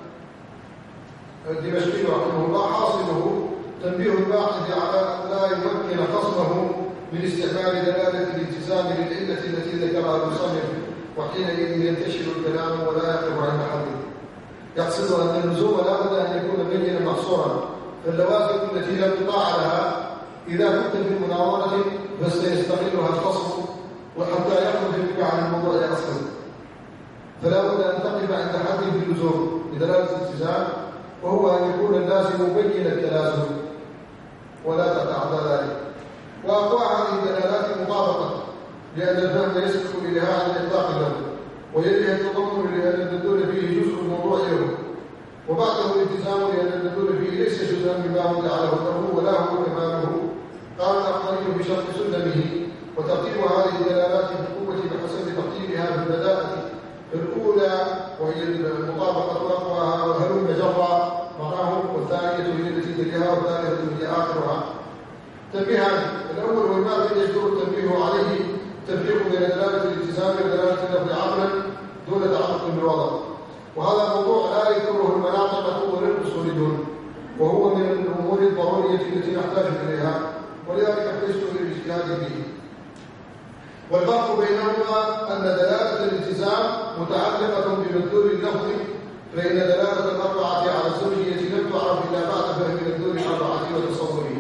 C: الدمشقي رحمه الله حاصله تنبيه الباحث على أن لا يمكن خصمه من استعمال دلالة الالتزام للعلة التي ذكرها المصنف، وحينئذ ينتشر الكلام ولا يقف عند حده. يقصد أن اللزوم لا بد أن يكون بينا محصورا، فاللوازم التي لا انقطاع لها إذا كنت في المناظرة فسيستغلها الخصم وحتى يخرج بك عن الموضوع أصلا، فلا بد أن تقف عند حد في اللزوم بدلالة الالتزام، وهو أن يكون اللازم مبين التلازم ولا تتعدى ذلك. وأقوى هذه الدلالات المطابقة، لأن الفهم يسبق إليها عن الإطلاق له، ويليها التضمن لأن الدلول فيه جزء الموضوع له، وبعده الالتزام لأن الدلول فيه ليس جزءا مما وضع له ولا هو كماله. قال الأخضري بشرط سلمه وترتيب هذه الدلالات في القوة بحسب تقييمها بالبداءة الأولى وهي المطابقة أقواها وهلم جرى معناه، والثانية هي التي تليها والثالثة هي آخرها. تنبيهان: الأول والما يجدر التنبيه عليه التفريق بين دلالة الالتزام ودلالة اللفظ عقلا دون تعلق بالوضع، وهذا الموضوع لا يذكره المناطق ولا الأصوليون، وهو من الأمور الضرورية التي نحتاج إليها، ولذلك احتجت للاجتهاد فيه. والفرق بينهما أن دلالة الالتزام متعلقة بمدلول اللفظ، فإن دلالة الأربعة على الزوجية لم تعرف إلا بعد فهم مدلول الأربعة وتصوره.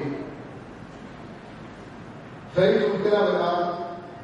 C: فهمتم الكلام الآن؟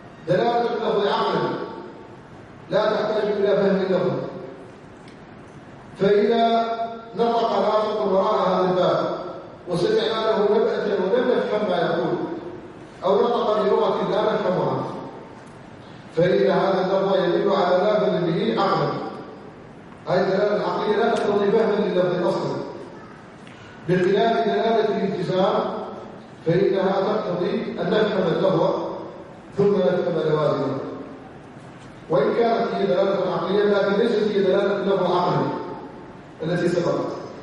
C: دلالة اللفظ عقلا لا تحتاج إلى فهم اللفظ، فإذا نطق ناطق وراء هذا الباب وسمعنا له نبأة ولم نفهم ما يقول أو نطق بلغة لا نفهمها، فإن هذا اللفظ يدل على لا بد به عقلا. هذه الدلالة العقلية لا تقتضي فهما لللفظ أصلا، بخلاف دلالة الالتزام فإنها تقتضي أن نفهم اللفظ ثم نفهم لوازمه، وإن كانت هي دلالة عقلية لكن ليست هي دلالة اللفظ العقلي التي سبقت.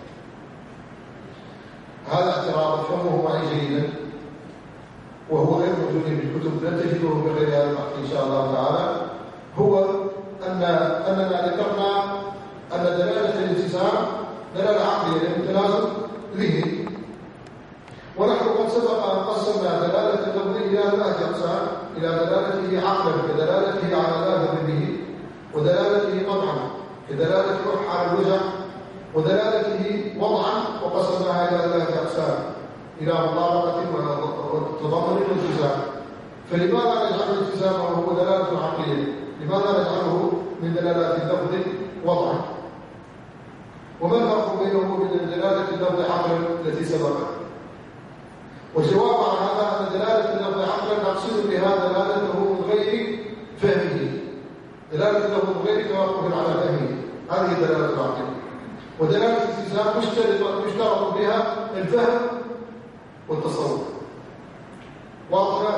C: هذا اعتراض فهمه معي جيدا وهو غير موجود في الكتب، لن تجده بغير هذا البحث إن شاء الله تعالى. هو أننا ذكرنا أن دلالة الالتزام دلالة عقلية للتلازم ذهني، ونحن قد سبق أن قسمنا دلالة اللفظ إلى ثلاثة أقسام: إلى دلالته عقلا كدلالته على لا بد به، ودلالته طبعا كدلالة روح على الوجع، ودلالته وضعا وقسمناها إلى ثلاثة أقسام: إلى مطابقة وتضمن والالتزام. فلماذا نجعل الالتزام وهو دلالة عقلية؟ لماذا نجعله من دلالات اللفظ وضعا؟ وما الفرق بينه وبين دلالة اللفظ عقلا التي سبقت؟ والجواب على هذا أن دلالة اللفظ عقلا نقصد بها دلالته من غير فهمه، دلالة اللفظ من غير توقف على فهمه، هذه دلالة العقل. ودلالة الالتزام مشترط بها الفهم والتصور. واضح؟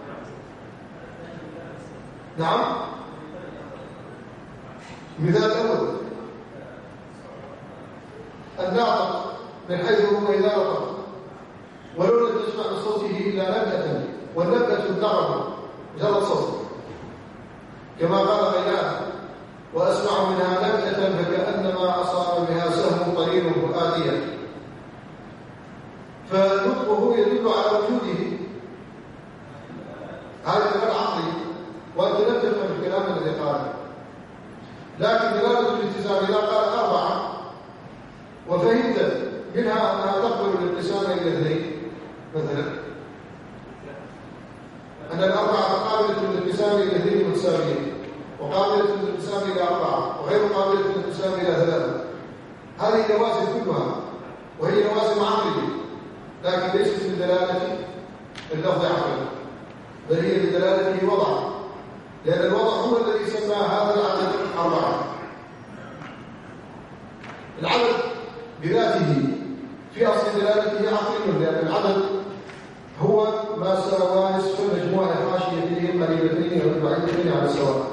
C: نعم. مثال الأول الناطق من حيث هو إذا نطق ولو لم تسمع بصوته إلا نبأة، والنبأة النغمة مجرد صوت، كما قال غيلان: وأسمع منها نبأة فكأنما أصاب بها سهم قليل آتيا. فنطقه يدل على وجوده، هذا دلالة عقلي وأنت لم تفهم الكلام الذي قاله. لكن دلالة الالتزام إذا قال أربعة وفهمت منها أنها تقبل الانقسام إلى اثنين، مثلا أن الأربعة قابلة للانقسام إلى اثنين متساويين، وقابلة للانقسام إلى أربعة، وغير قابلة للانقسام إلى ثلاثة. هذه لوازم كلها وهي لوازم عقلية، لكن ليست من دلالة اللفظ عقلا، بل هي من دلالته وضعا، لأن الوضع هو الذي سمى هذا العدد أربعة. العدد بذاته في أصل دلالته عقلي، لأن العدد هو ما ساوى نصف مجموع حاشيتين قريبتين أو بعيدتين على السواء.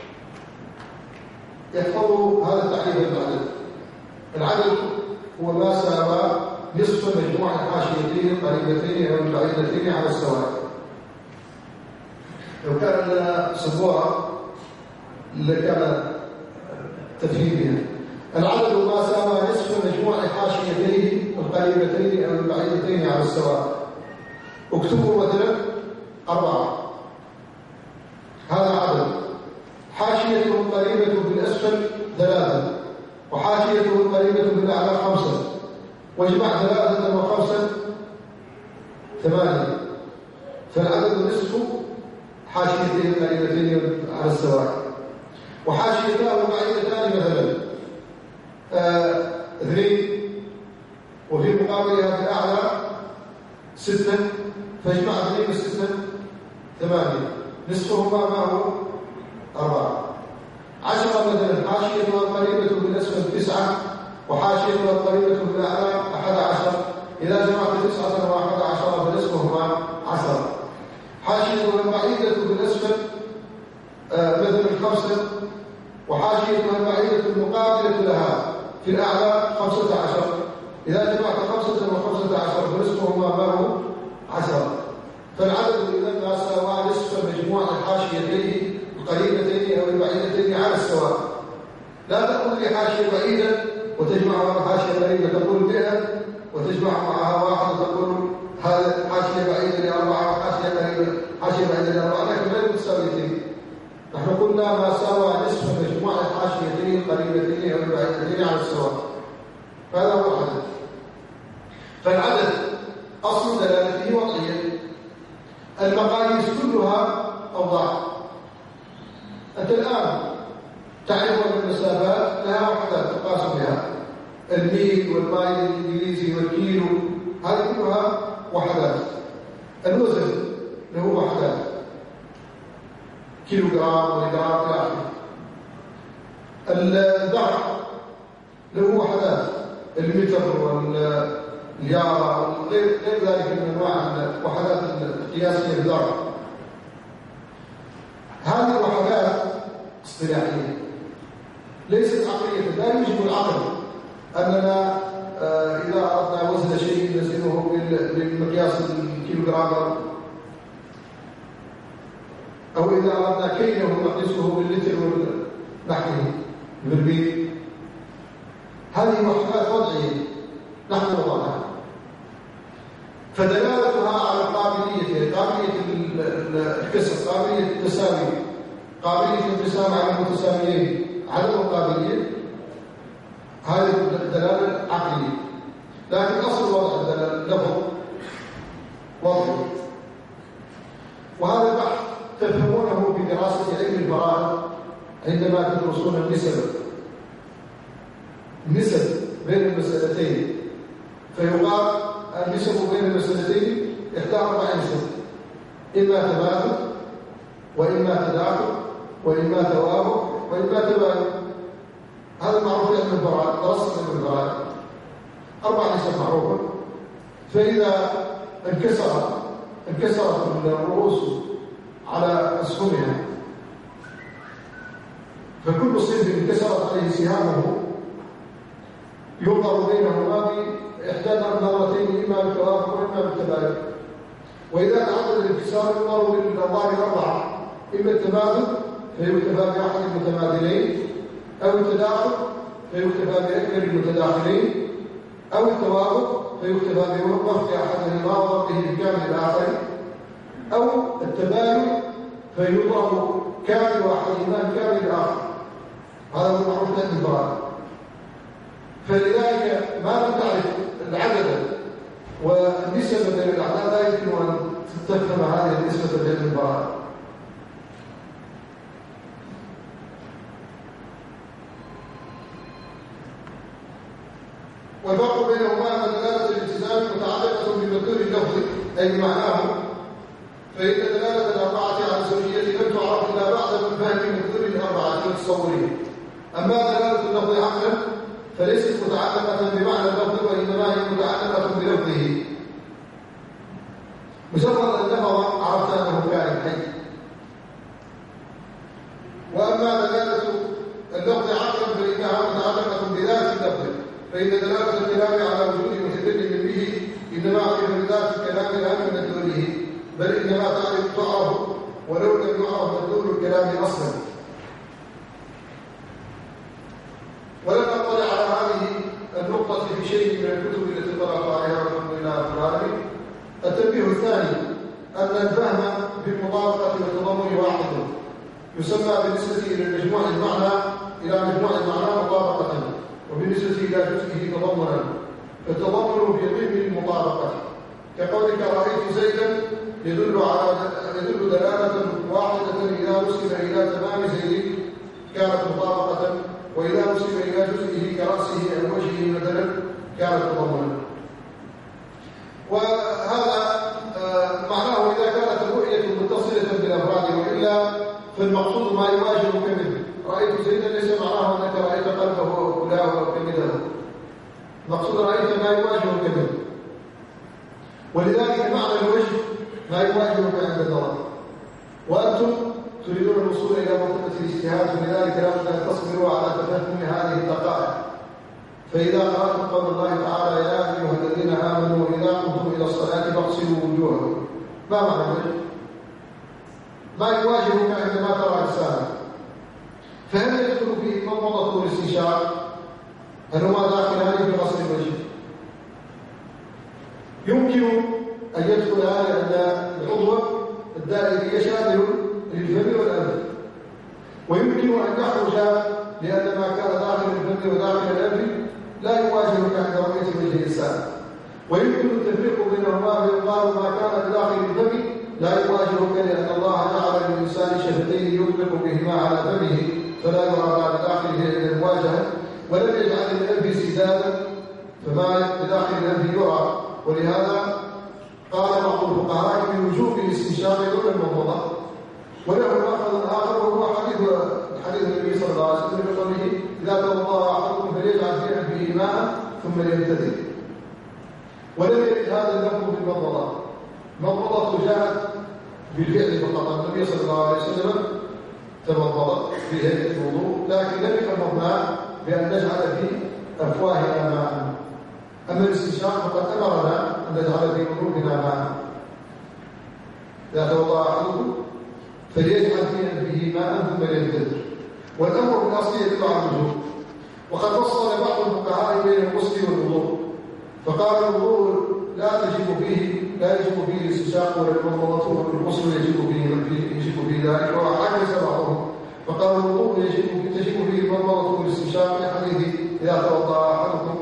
C: يحفظوا هذا التعريف بالعدد. العدد هو ما ساوى نصف مجموع حاشيتين قريبتين أو بعيدتين على السواء. لو كان لنا سبوره لكان تفهيمها. العدد ما ساوى نصف مجموع حاشيتين القريبتين أو البعيدتين على السواء. اكتبوا مثلا 4، هذا عدد حاشيته القريبة بالأسفل 3 وحاشيته القريبة بالأعلى 5، واجمع 3 و5 8، فالعدد نصف حاشيتين القريبتين على السواء. وحاشيتان بعيدتان مثلا 2، وفي مقابلها في الأعلى 6، فاجمع 2 و6 8، نصفهما ما هو 4. 10 مثلا حاشيتها القريبة بالأسفل 9 وحاشيتها القريبة بالأعلى 11، إذا جمعت 9 و11 فنصفهما 10. حاشيتها البعيدة بالأسفل مثلا 5 وحاشيتها البعيدة المقابلة لها في الأعلى 15، إذا جمعت 5 و15 فنصفهما ما هو 10. فالعدد إذا ما ساوى نصف مجموع الحاشيتين القريبتين أو البعيدتين على السواء. لا تقول لي حاشية بعيدة وتجمع معها حاشية قريبة تقول 100 وتجمع معها 1 وتقول هذا حاشية بعيدة ل4 وحاشية قريبة حاشية بعيدة ل4، لكن غير متساويتين. نحن قلنا ما ساوى نصف مجموع الحاشيتين القريبتين أو البعيدتين على السواء، فهذا هو العدد. فالعدد أصل دلالته وضعية. المقاييس كلها أوضاع. أنت الآن تعرف أن المسافات لها وحدات تقاس بها، الميل والمايل الإنجليزي والكيلو، هذه كلها وحدات. الوزن له وحدات، كيلو جرام مليجرام إلى آخره. الضعف له وحدات، المتر واليارة غير ذلك من أنواع الوحدات القياسية للضعف. هذه الوحدات اصطلاحية ليست عقلية. لا يوجب العقل أننا إذا أردنا وزن شيء نزنه بالمقياس الكيلوغرام، أو إذا أردنا كيله نقيسه باللتر ونحوه بالميل. هذه وحدات وضعية نحن وضعها، فدلالتها على قابلية الكسر، قابلية التساوي، قابلية الانقسام على المتساويين، عدم القابلية، هذه الدلالة عقلية. لكن أصل وضع اللفظ وضعي، وهذا البحث تفهمونه في دراسة علم الفرائض عندما تدرسون النسب بين المسألتين، فيقال النسب بين المسألتين 41 نسب، إما تبادل وإما تداخل وإما توافق وإما تباين. هذا معروف في علم الفرائض، دراسة علم الفرائض 4 نسب معروفة. فإذا انكسرت الرؤوس على أسهمها، فكل صنف انكسرت عليه سهامه ينظر بينهما بإحدى النظرتين، إما بالتوافق وإما بالتباين. وإذا تعدد الانكسار ينظر بالأنظار الأربعة، إما التبادل فيكتفى بأحد المتبادلين، أو التداخل فيكتفى بأكثر المتداخلين، أو التوافق فيكتفى بوفق أحدهما وضبطه بكامل الآخر، أو التباين فيضرب كامل أحدهما بكامل الآخر. هذا هو المعروف عند الفرائض. فلذلك ما لم تعرف العدد والنسبة بين الأعداد لا يمكن أن تفهم هذه النسبة بين الفرائض. والفرق بينهما أن دلالة الالتزام متعلقة بمدلول اللفظ أي معناه، فإن دلالة الأربعة على الزوجية لم تعرف إلا بعد من فهم مدلول الأربعة وتصوره. أما دلالة اللفظ عقلا فليست متعلقة بمعنى اللفظ، وإنما هي متعلقة بلفظه. مجرد أن اللفظ عرفت أنه كائن حي. وأما دلالة اللفظ عقلا فإنها متعلقة بذات اللفظ، فإن دلالة الكلام على وجود متكلم به إنما عرف بذات الكلام لا من مدلوله، بل إنما تعرف ولو لم يعرف مدلول الكلام أصلا. ولم أطلع على هذه النقطة في شيء من الكتب التي طلعت عليها والحمد لله رب العالمين. التنبيه الثاني أن الفهم بالمطابقة والتضمن واحد، يسمى بالنسبة إلى مجموع المعنى مطابقة، وبالنسبة إلى جزئه تضمنا. التضمن في ضمن المطابقة، كقولك رأيت زيدا يدل دلالة واحدة إذا نسب إلى تمام زيد كانت مطابقة، وإذا نسب إلى جزئه كرأسه أو وجهه مثلا كانت تضمنا. وهذا معناه إذا كانت الرؤية متصلة بالأفراد، وإلا فالمقصود ما يواجهك منه. رأيت زيدا ليس معناه أنك رأيت قلبه وكلاه وكمده، مقصود رأيت ما يواجهك منه. ولذلك معنى الوجه ما يواجهك عند النظر، وأنتم تريدون الوصول إلى مرتبة الاجتهاد، ولذلك لابد أن تصبروا على تفهم هذه الدقائق. فإذا قرأتم قول الله تعالى يا أيها الذين آمنوا إذا قمتم إلى الصلاة فاغسلوا وجوهكم، ما معنى الوجه؟ ما يواجهك عندما ترى إنسانا، فهل يدخل في مضمضة والاستنشاق؟ هل هما داخلان في غسل الوجه؟ يمكن أن يدخل لأن العضو الدائري شامل للفم والأنف، ويمكن أن يخرج لأن ما كان داخل الفم وداخل الأنف لا يواجهك عند رؤية وجه الإنسان. ويمكن التفريق بينهما فيقال ما كان داخل الفم لا يواجهك لأن الله جعل للإنسان شفتين يطلق بهما على فمه، فلا يرى بعد داخله إلا المواجهة. ولم يجعل الأنف سدادا فما بداخل الأنف يرى، ولهذا قال بعض الفقهاء بوجوب الاستنشاق دون المضمضة. وله مأخذ آخر وهو حديث النبي صلى الله عليه وسلم بقوله إذا توضأ أحدكم فليجعل في أنفه ماء ثم ليمتثل. ولم يرد هذا اللفظ بالمضمضة. المضمضة جاءت بالفعل فقط. النبي صلى الله عليه وسلم تمضض في هيئة الوضوء، لكن لم يأمرنا بأن نجعل في أفواهنا ماء. أما الاستنشاق فقد أمرنا أن نجعل في قلوبنا ماء. إذا توضأ أحدكم فليجعل في أنفه ماء ثم ليمتثل. والأمر بالأصل يدل على الوجوب. وقد فصل بعض الفقهاء بين الغسل والوضوء، فقال الوضوء لا يجب فيه الاستنشاق ولا المضمضة، والغسل يجب فيه ذلك، وعكس بعضهم فقال الوضوء تجب فيه المضمضة والاستنشاق لحديث إذا توضأ أحدكم،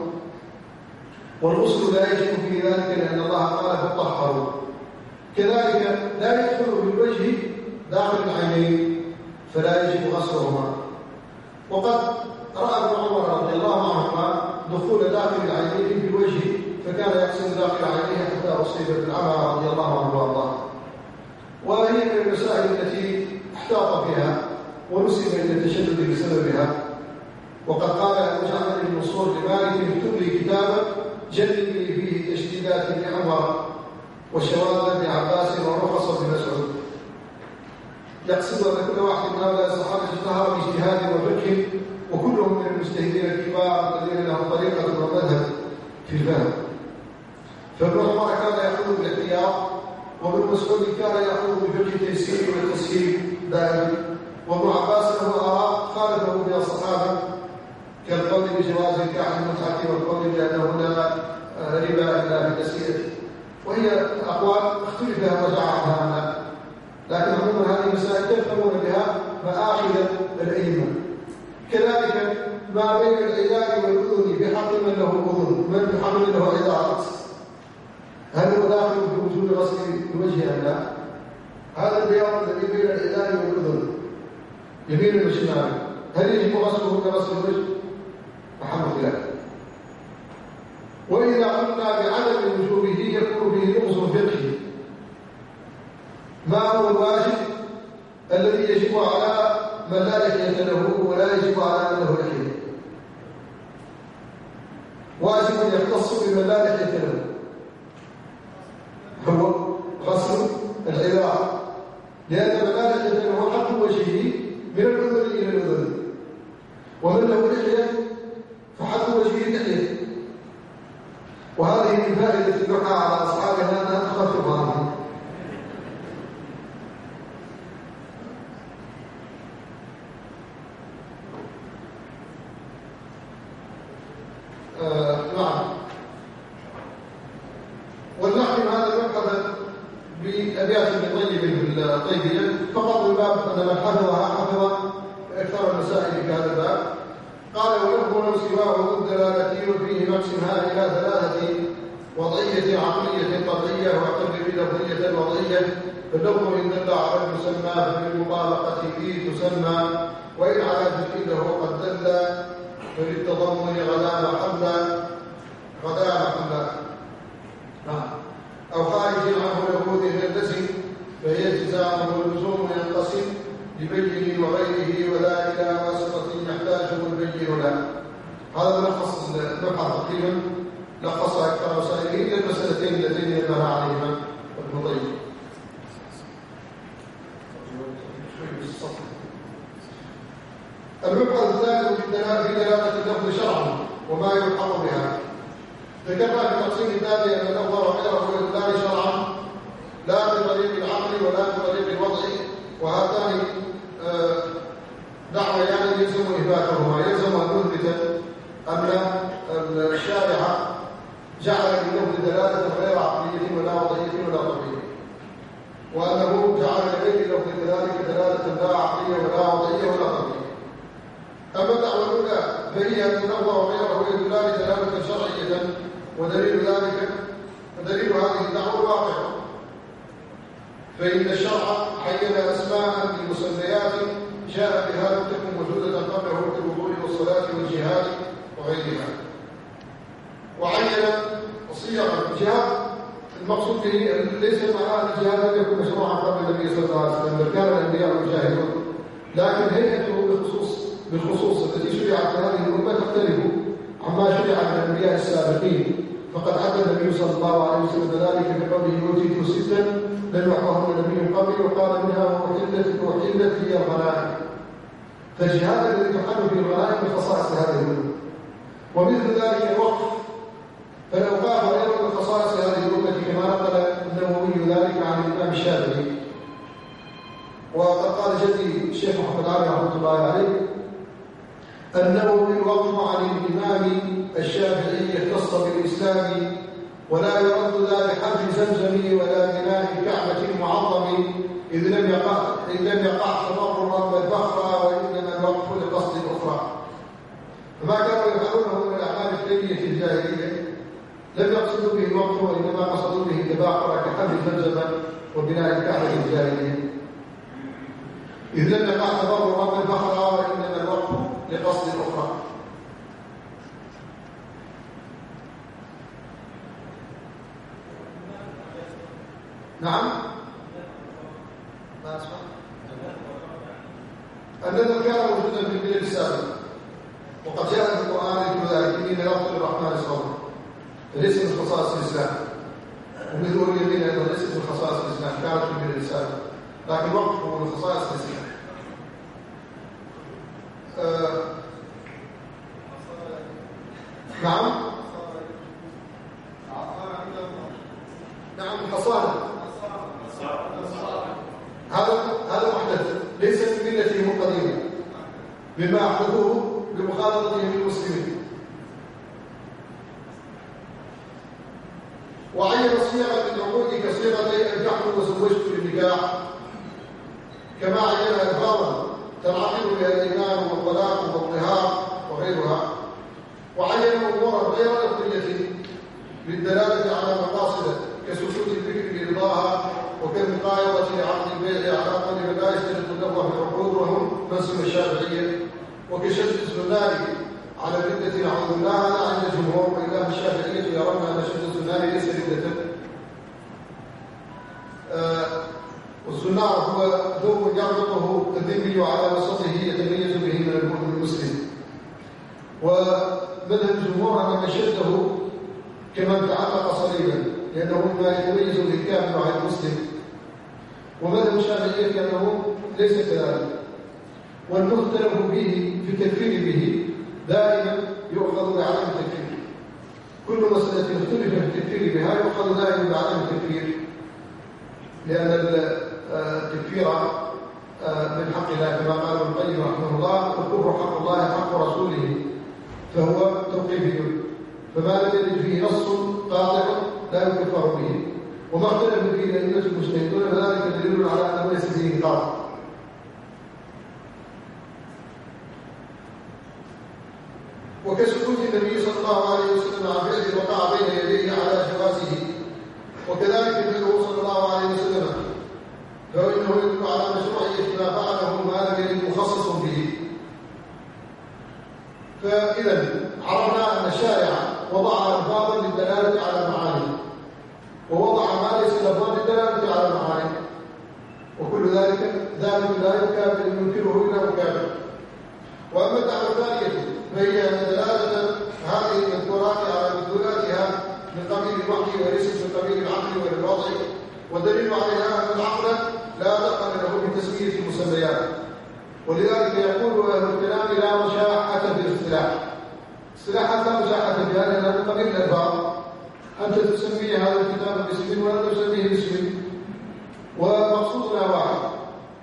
C: والغسل لا يجب فيه ذلك لأن الله قال فطهروا. كذلك لا يدخل في الوجه داخل العينين فلا يجب غسلهما. وقد رأى ابن عمر رضي الله عنهما دخول داخل العينين في الوجه فكان يغسل داخل عينيه حتى أصيب بالعمى رضي الله عنه وارضاه. وهي من المسائل التي احتاط فيها ونسب إلى التشدد بسببها. وقد قال أبو جعفر بن منصور لمالك اكتب لي كتابا جلب لي فيه تشديدات لعمر وشواذ بن عباس ورخص بن مسعود. يقصد أن كل واحد من هؤلاء الصحابة اشتهر باجتهاد وفقه، وكلهم من المجتهدين الكبار الذين لهم طريقة ومذهب في الفهم. فابن عمر كان يأخذ بالاحتياط، وابن مسعود كان يأخذ بفقه التيسير والتسهيل دائما، وابن عباس له آراء خالفه بها الصحابة كالقول بجواز الكعب المتعة والقول بأنه لا ربا إلا في التسهيل، وهي أقوال اختلف لها ورجع عنها. لكن عموما هذه المسائل تفهمون بها مآخذ الأئمة. كذلك ما بين العلاج والأذن بحق من له أذن ومن بحق من له علاج، هل هو داخل في وجود غسل الوجه أم لا؟ هذا البياض الذي بين العلاج والأذن يمين وشمال هل يجب غسله كغسل الوجه؟ محل خلاف. وإذا قلنا بعدم وجوبه يكون به نقص فقهي. ما هو الواجب الذي يجب على من لا لحية له ولا يجب على من له لحية؟ واجب يختص بمن لا لحية له هو غسل العذار، لأن من لا لحية له حق وجهه من الأذن إلى الأذن، ومن له لحية فحق وجهه لحية. وهذه من فائدة الدعاء على أصحابنا أنها تخفف عنهم. نعم. ولنختم هذا المبحث بأبيات طيبة الطيبية فقط من باب أن من حفظها حفظ أكثر المسائل في هذا الباب. قال ولفظ سواه الدلالة وفيه مقسمها إلى ثلاثة وضعية عقلية قطعية واعتبر بلفظية وضعية. فاللفظ إن دل على المسمى فبالمطابقة فيه تسمى، وإن على ذكره قد دل فللتضمن غدا محلا أو خارج عنه له يلتزم فهي التزام واللزوم ينقسم لبين وغيره ولا إلى واسطة يحتاجه البين له. هذا ملخص المبحث تقريبا، لخص أكثر مسائله إلى المسألتين اللتين نبه عليهما ابن طيب. المبحث الثالث في دلالة اللفظ شرعا وما يلحق بها. ذكرنا في التقسيم الثاني أن اللفظ وغيره يدلان شرعا لا بطريق العقل ولا بطريق الوضع، وهاتان دعويان يلزم إثباتهما. يلزم أن نثبت أن الشارع جعل لللفظ دلالة غير عقلية ولا وضعية ولا طبيعية، وأنه جعل لغير اللفظ كذلك دلالة لا عقلية ولا وضعية ولا طبيعية. أما الدعوة الأولى فهي أن اللفظ وغيره يدلان دلالة شرعية، ودليل هذه الدعوة الواقع. فإن الشرع حين أسماء بالمسميات جاء بها لم تكن موجودة قبله في الوضوء والصلاة والجهاد وغيرها. وعين صيغ الجهاد المقصود به ليس معناه الجهاد لم يكن مشروعا قبل النبي صلى الله عليه وسلم، بل كان الانبياء يجاهدون، لكن هيئته بالخصوص التي شرعت هذه الامه تختلف عما شرع من الانبياء السابقين، فقد عد النبي صلى الله عليه وسلم ذلك بقوله اوتيت ستا لم يعطهن نبي قبلي، وقال منها واحلت لي الغنائم. فالجهاد الذي تحل في الغنائم من خصائص هذه الامه. ومثل ذلك الوقف، فالاوقاف غير من خصائص هذه الامه كما نقل النووي ذلك عن الامام الشافعي. وقد قال جدي الشيخ محمد علي رحمه الله عليه: النووي الوقف عن الامام الشافعي يختص بالاسلام، ولا يرد ذا بحرف زمزم ولا بناء كعبه معظم، إذ لم يقع تضررا بل فخرا، وإنما الوقف لقصد أخرى. فما كانوا يفعلونه من الأعمال الدينية في الجاهلية لم يقصدوا به الوقف، وإنما قصدوا به التباخر كحمل زمزم وبناء الكعبة في الجاهلية. إذ لم يقع تضررا بل فخرا، وإنما الوقف لقصد أخرى. نعم. ما أسمع. النذر كان موجودا في البلاد السابقة، وقد جاء في القرآن ذكر ذلك: إني لأغفر الرحمن صوما، فليس من خصائص الإسلام. ومثل اليمين أيضا ليس من خصائص الإسلام، كانت في البلاد السابقة، لكن الوقف هو من خصائص الإسلام. نعم. نعم الحصانة هذا محدث ليس من ملتهم القديمة، بما أحدثوه بمخالطتهم بالمسلمين. وعين صيغة العقود كصيغتي الجحر وزوجت للنكاح، كما عينها إفرادا تنعقد بها الإيمان والطلاق والظهار وغيرها. وعين أمورا غير لفظية للدلالة على مقاصده كسكوت الفكر برضاها، وكالمقايضة لعقد البيع على قول من لا يشترط اللفظ في العقود وهم منسوب الشافعية، وكشد الزناري على ردة نعوذ بالله. هذا عند الجمهور، وإلا الشافعية يرون أن شد الزناري ليس ردة. والزنار هو ذوب يربطه الذمي على وسطه يتميز به من المؤمن المسلم. ومذهب الجمهور أن من شده كمن تعلق صليبا، لأنه ما يتميز به الكافر عن المسلم. ومذهب الشافعية أنه ليس كذلك. والمختلف به في التكفير به دائما يؤخذ بعدم التكفير. كل مسألة اختلف في التكفير بها يؤخذ دائما بعدم التكفير، لأن التكفير من حق الله، كما قال ابن القيم رحمه الله: الكفر حق الله حق رسوله، فهو توقيفي، فما لم يرد فيه نص قاطع لا يكفر به. وما اختلف فيه أئمة المجتهدون فذلك دليل على أنه ليس فيه نقاط. وكسكوت النبي صلى الله عليه وسلم عن فعل وقع بين يديه على جوازه، وكذلك فعله صلى الله عليه وسلم، فإنه يدل على مشروعية ما فعله ما لم يرد مخصص به. فإذا عرفنا أن الشارع وضع ألفاظا للدلالة على معاني، ووضع ما ليس لفظا للدلالة على معاني، وكل ذلك لا ينكره إلا مكافر. وأما الدعوة الثانية فهي أن دلالة هذه المذكورات على مدلولاتها من قبيل الوحي وليست من قبيل العقل والوضع، والدليل عليها أن العقل لا دخل له بتسمية المسميات. ولذلك يقول أهل الكلام: لا مشاحة في الاصطلاح. اصطلاحات لا مشاحة فيها لأنها من قبيل الألفاظ. أنت تسمي هذا الكتاب باسم ولا تسميه باسم، ومقصودنا واحد.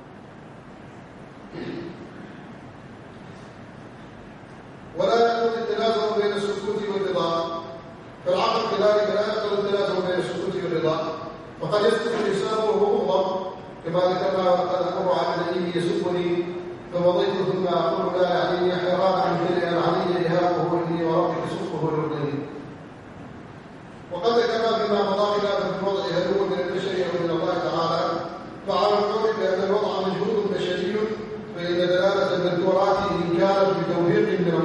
C: ولا يقبل التلازم بين السكوت والرضا، فالعقل كذلك لا يقبل التلازم بين السكوت والرضا، فقد يسكت الإنسان وهو مغضب، كما ذكرنا: وقد أمر على الذي يسبني فمضيت ثم أقول لا يعنيني حرام عن شيء علي إهابه إني وربك سبه للدين. وقد ذكرنا فيما مضى خلافا في الوضع هل هو من البشر أو من الله تعالى، فعلى القول بأن الوضع مجهود بشري، فإن دلالة المذكورات إن كانت بتوفيق من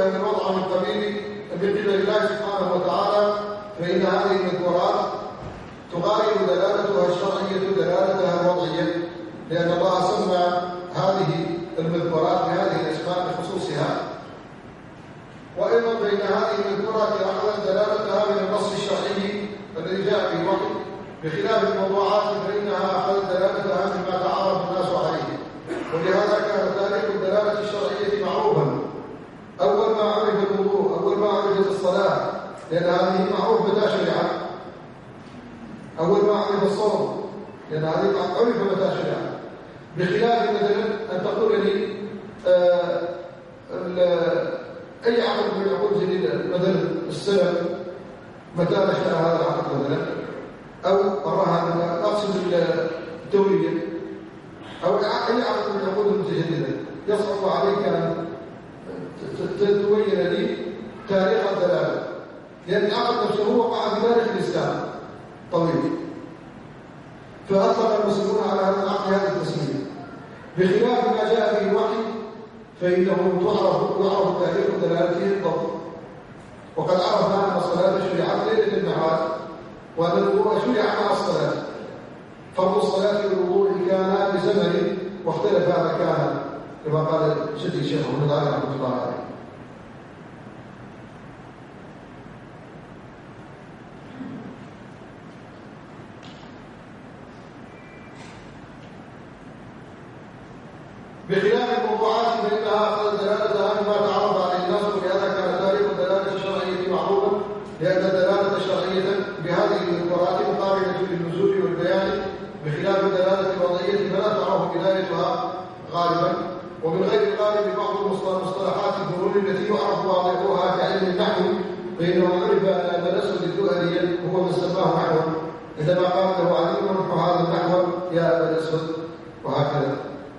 C: أن الوضع من قبيل بقدر الله سبحانه وتعالى، فإن هذه المذكورات تغاير دلالتها الشرعية دلالتها الوضعية، لأن الله سمى هذه المذكورات بهذه الأسماء بخصوصها. وأيضا بين هذه المذكورات أخذت دلالتها من النص الشرعي الذي جاء في الوحي، بخلاف الموضوعات فإنها أخذت دلالتها مما تعرف الناس عليه. ولهذا كان تاريخ الدلالة الشرعية معروفا. أول ما عرف الوضوء، أول ما عرفت الصلاة، لأن هذه معروفة متى شرعت. أول ما عرف الصوم، لأن هذه عرف متى شرعت. بخلاف مثلا أن تقول لي أي عقد من العقود جديدة، مثلا السلم، متى نشأ هذا العقد مثلا، أو الرهن، أقصد التورية، أو أي عقد من العقود المتجددة، يصعب عليك أن تبين لي تاريخ الدلالة، لأن العقد نفسه وقع في تاريخ الإسلام طويل، فأطلق المسلمون على هذا العقد هذه التسمية. بخلاف ما جاء في الوحي فإنه يعرف تاريخ دلالته الضبط. وقد عرفنا أن الصلاة شرعت ليلة المعاد، وأن الوضوء شرع مع الصلاة. فرض الصلاة والوضوء كانا بزمن واختلفا مكانا، كما قال جدي الشيخ محمد علي رحمه الله عليه. بخلاف الموضوعات فإنها أخذت دلالتها مما تعرف عليه الناس، ولهذا كان تاريخ الدلالة الشرعية معروفا، لأن الدلالة الشرعية بهذه المذكورات مقارنة للنزول والبيان، بخلاف الدلالة الوضعية فلا تعرف بدايتها غالبا. ومن غير الغالب بعض المصطلحات الفنون التي يعرف واضحها كعلم النحو، فإنه عرف أن الأسود الدؤلي هو من سماه نحوا، عندما قال له علي نحو هذا النحو يا أبا الأسود، وهكذا.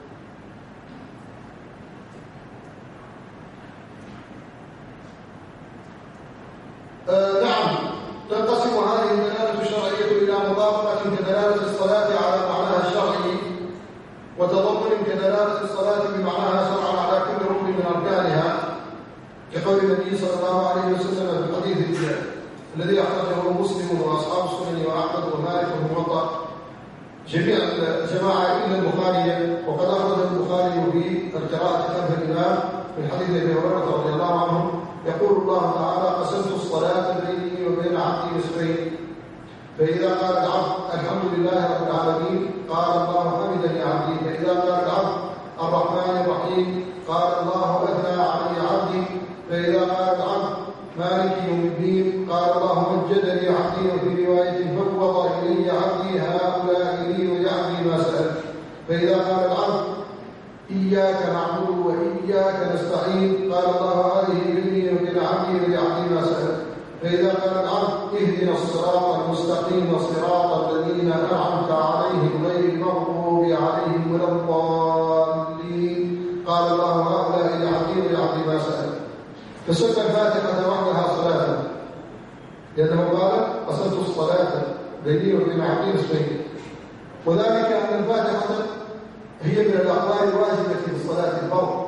C: نعم، تنقسم هذه الدلالة الشرعية إلى مطابقة كدلالة الصلاة على معناها الشرعي، وتضمن كدلالة الصلاة بمعناها شرعا على كل ركن من أركانها، كقول النبي صلى الله عليه وسلم في الحديث الذي أخرجه مسلم وأصحاب السنن وأحمد ومالك وموطأ جميع الجماعة إلا البخاري. وقد أخرج البخاري في القراءة خلف الإمام من حديث أبي هريرة رضي الله عنه يقول الله تعالى: قسمت الصلاة بيني وبين عبدي نصفين، فإذا قال العبد الحمد لله رب العالمين قال الله حمدني عبدي، فإذا قال العبد الرحمن الرحيم قال الله أثنى علي عبدي، فإذا قال العبد مالك يوم الدين قال الله مجدني عبدي. وفي رواية فوض إلي عبدي هؤلاء لي ولعبدي ما سأل. فإذا قال العبد إياك نعبد وإياك نستعين قال الله هذه مني ومن عبدي ولعبدي ما سأل. فإذا قال العبد اهدنا الصراط المستقيم صراط الذين أنعمت عليهم غير المغضوب عليهم ولا الضالين قال الله هؤلاء لعبدي ولعبدي ما سأل. فسمى الفاتحة وحدها صلاة، لأنه قال قسمت الصلاة بيني وبين عبدي نصفين، وذلك أن الفاتحة هي من الأعمال الواجبة في الصلاة الفرض،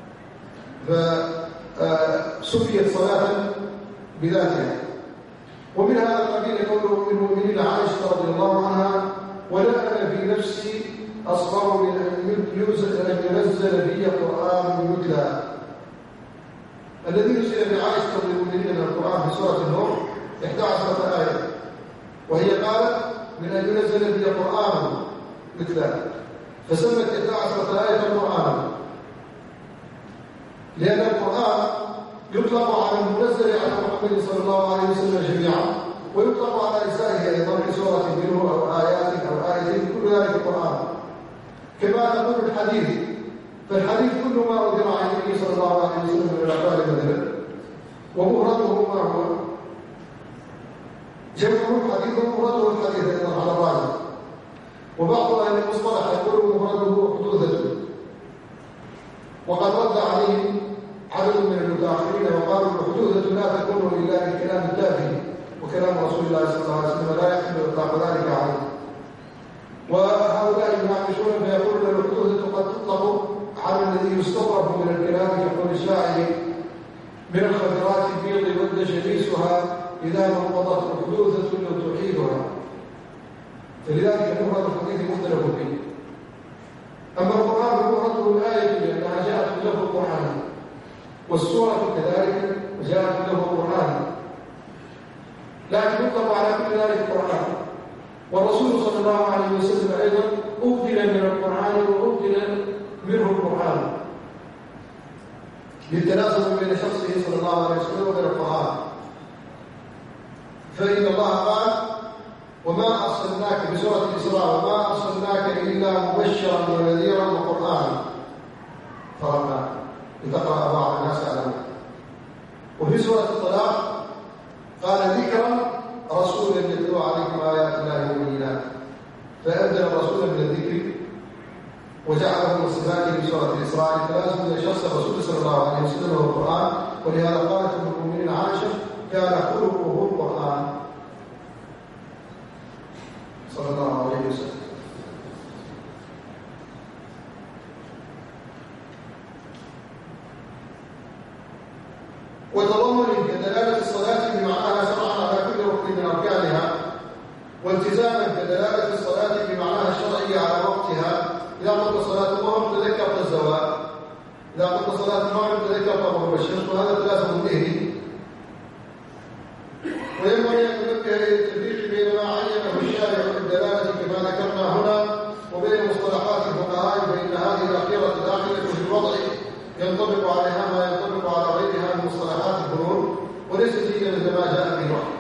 C: فسميت صلاة بذاتها. ومن هذا القبيل قوله من المؤمنين عائشة رضي الله عنها: ولا أنا في نفسي أصغر من أن ينزل في قرآن يتلى. الذي نزل بعائشة رضي المؤمنين من القرآن في سورة النور 11 آية، وهي قالت من أن ينزل في قرآن يتلى، فسمت 11 آية قرآنا، لأن القرآن يطلق على المنزل على محمد صلى الله عليه وسلم جميعا، ويطلق على أجزائه أيضا في سورة منه أو آيات أو آيتين، كل ذلك القرآن. كما نقول الحديث، فالحديث كل ما أذر عن النبي صلى الله عليه وسلم من الأقوال مثلا، ومفرده ما هو جمعه الحديث ومفرده الحديث أيضا على الراجح. وبعض أهل المصطلح يقول مفرده حدوثته، وقد رد عليهم عدد من المتأخرين وقالوا الحدوثة لا تكون إلا من كلام التافه، وكلام رسول الله صلى الله عليه وسلم لا يحمل إطلاق ذلك عليه. وهؤلاء المعايشون فيقولون الحدوثة قد تطلق على الذي يستطرف من الكلام، كقول الشاعر: من الخضرات البيض والدشريسها إذا ما انقضت محدوثة لو تعيدها. فلذلك مفرد الحديث مختلف فيه. أما القرآن فمفرده الآية لأنها جاءت له القرآن، والسورة كذلك جاءت له القرآن، لكن يطلق على كل ذلك القرآن. والرسول صلى الله عليه وسلم أيضا أبدل من القرآن وأبدل منه القرآن للتناسب بين شخصه صلى الله عليه وسلم وبين القرآن. فإن الله قال: وما أرسلناك بسورة الإسراء وما أرسلناك إلا مبشرا ونذيرا وقرآنا فرقنا لتقرأ بعض الناس على. وفي سورة الطلاق قال: ذكرا رسولا يتلو عليكم آيات الله وبينات، فأبدل الرسول من الذكر وجعله من صفاته في سورة الإسراء لتلازم من شخص الرسول صلى الله عليه وسلم والقرآن. ولهذا قالت أم المؤمنين عائشة: كان خلقه القرآن صلى الله عليه وسلم. وتضمن كدلالة الصلاة بمعناها شرعا على كل ركن من أركانها، والتزاما كدلالة الصلاة بمعناها الشرعي على وقتها. إذا قلت صلاة الظهر تذكرت الزوال، إذا قلت صلاة المغرب تذكرت غروب الشمس، وهذا تلازم ذهني. وينبغي أن ننبه إلى التفريق بين ما عينه الشارع بالدلالة كما ذكرنا هنا وبين مصطلحات الفقهاء، فإن هذه الأخيرة داخلة في الوضع ينطبق عليها ما ينطبق على غيرها من مصطلحات الفنون، وليست هي مثل ما جاء في الوحي.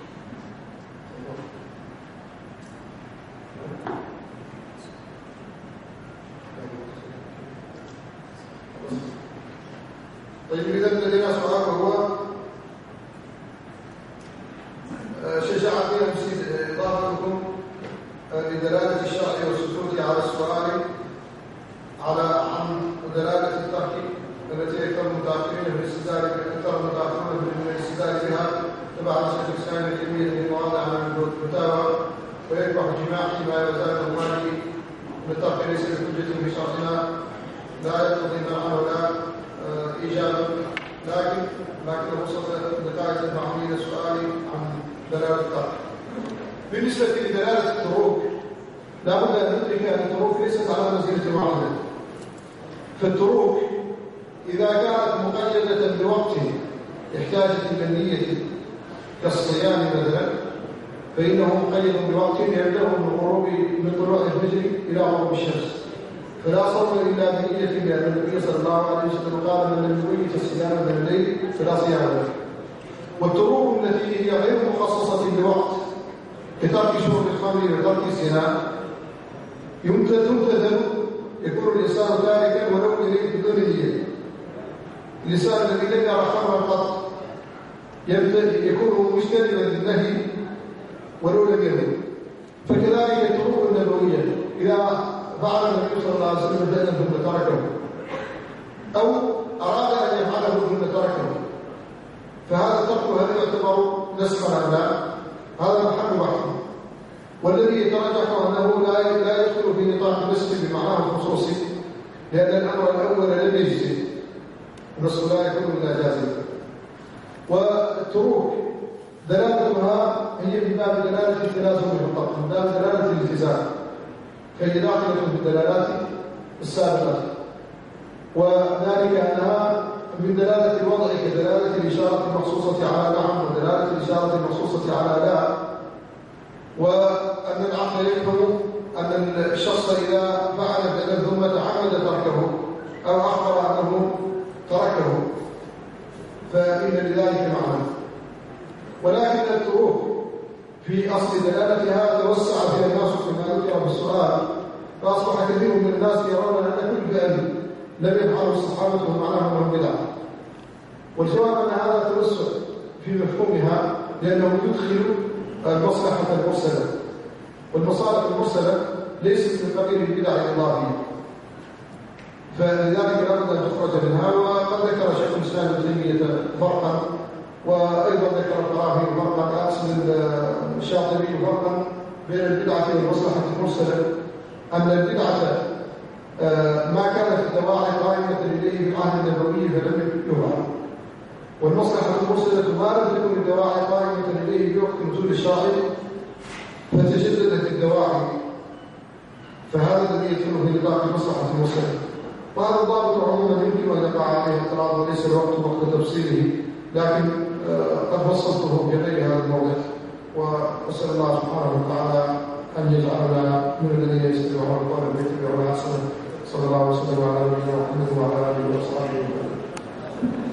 C: طيب، إذا لدينا سؤال وهو شجاعة إضافتكم لدلالة الشرع والسكوت على السؤال عن دلالة الترك التي أكثر المتأخرين في الاستدلال بها تبع شيخ الإسلام ابن تيمية في مواضع من الفتاوى، ويتبع جماعه ما يزال المالي من الترك ليس بحجة في شرعنا لا يقتضي منعه ولا إيجابا، لكن وصل نتائج المعنية السؤال عن دلالة الترك. بالنسبة لدلالة التروك لا بد أن ندرك أن التروك ليست على منزلة واحدة. فالتروك إذا كانت مقيدة بوقت احتاجت إلى النية كالصيام مثلا فإنه مقيد بوقت يبدأ من طلوع الفجر إلى غروب الشمس، فلا صوم إلا بنية، لأن النبي صلى الله عليه وسلم قال: من لم يميت الصيام من الليل فلا صيام له. والتروك التي هي غير مخصصة بوقت كترك شرب الخمر وترك الزنا تمتثل، يكون الإنسان تاركا ولو إليه بدون نية. الإنسان الذي لم يرى خمرا قط يكون مجتنبا للنهي ولو لم يمل. فكذلك التروك النبوية إذا فعل النبي صلى الله عليه وسلم فعلا ثم تركه أو أراد أن يفعله ثم تركه، فهذا الترك هل يعتبر نسخا أم لا؟ هذا محل بحث. والذي يترجح أنه لا يدخل في نطاق النسخ بمعناه الخصوصي، لأن الأمر الأول لم يجزم، النسخ لا يكون إلا جازما. والتروك دلالتها هي من باب دلالة التلازم بالطبع، من باب دلالة الالتزام، فهي داخلة في الدلالات السابقة، وذلك أنها من دلالة الوضع كدلالة الإشارة المخصوصة على نعم ودلالة الإشارة المخصوصة على لا. وأن العقل يفهم أن الشخص إذا فعل فعلا ثم تعمد تركه أو أخبر أنه تركه فإن لذلك معنى. ولكن التروك في أصل دلالتها توسع فيها الناس كما ذكر في السؤال، فأصبح كثير من الناس يرون أن كل فعل لم يفعله الصحابة معناه أنه بدعة. والجواب أن هذا توسع في مفهومها، لأنه يدخل المصلحة المرسلة، والمصالح المرسلة ليست من قبيل البدع الإضافية، فلذلك لا بد أن تخرج منها. وقد ذكر شيخ الإسلام ابن تيمية فرقا، وأيضا ذكر القرافي فرقا، أقصد الشاطبي فرقا بين البدعة والمصلحة المرسلة، أن البدعة ما كانت الدواعي قائمة إليه في العهد النبوي فلم يفعل، والمصلحة المرسلة ما لم تكن الدواعي قائمة إليه بوقت نزول الشرع فتجددت الدواعي، فهذا الذي يدخل في نطاق المصلحة المرسلة. وهذا الضابط عموما يمكن أن يقع عليه اعتراض وليس الوقت وقت تفصيله، لكن قد فصلته في غير هذا الموضع. وأسأل الله سبحانه وتعالى أن يجعلنا من الذين يستمعون القول ويتبعون أحسنه. صلى الله وسلم على نبينا محمد وعلى آله وصحبه وسلم.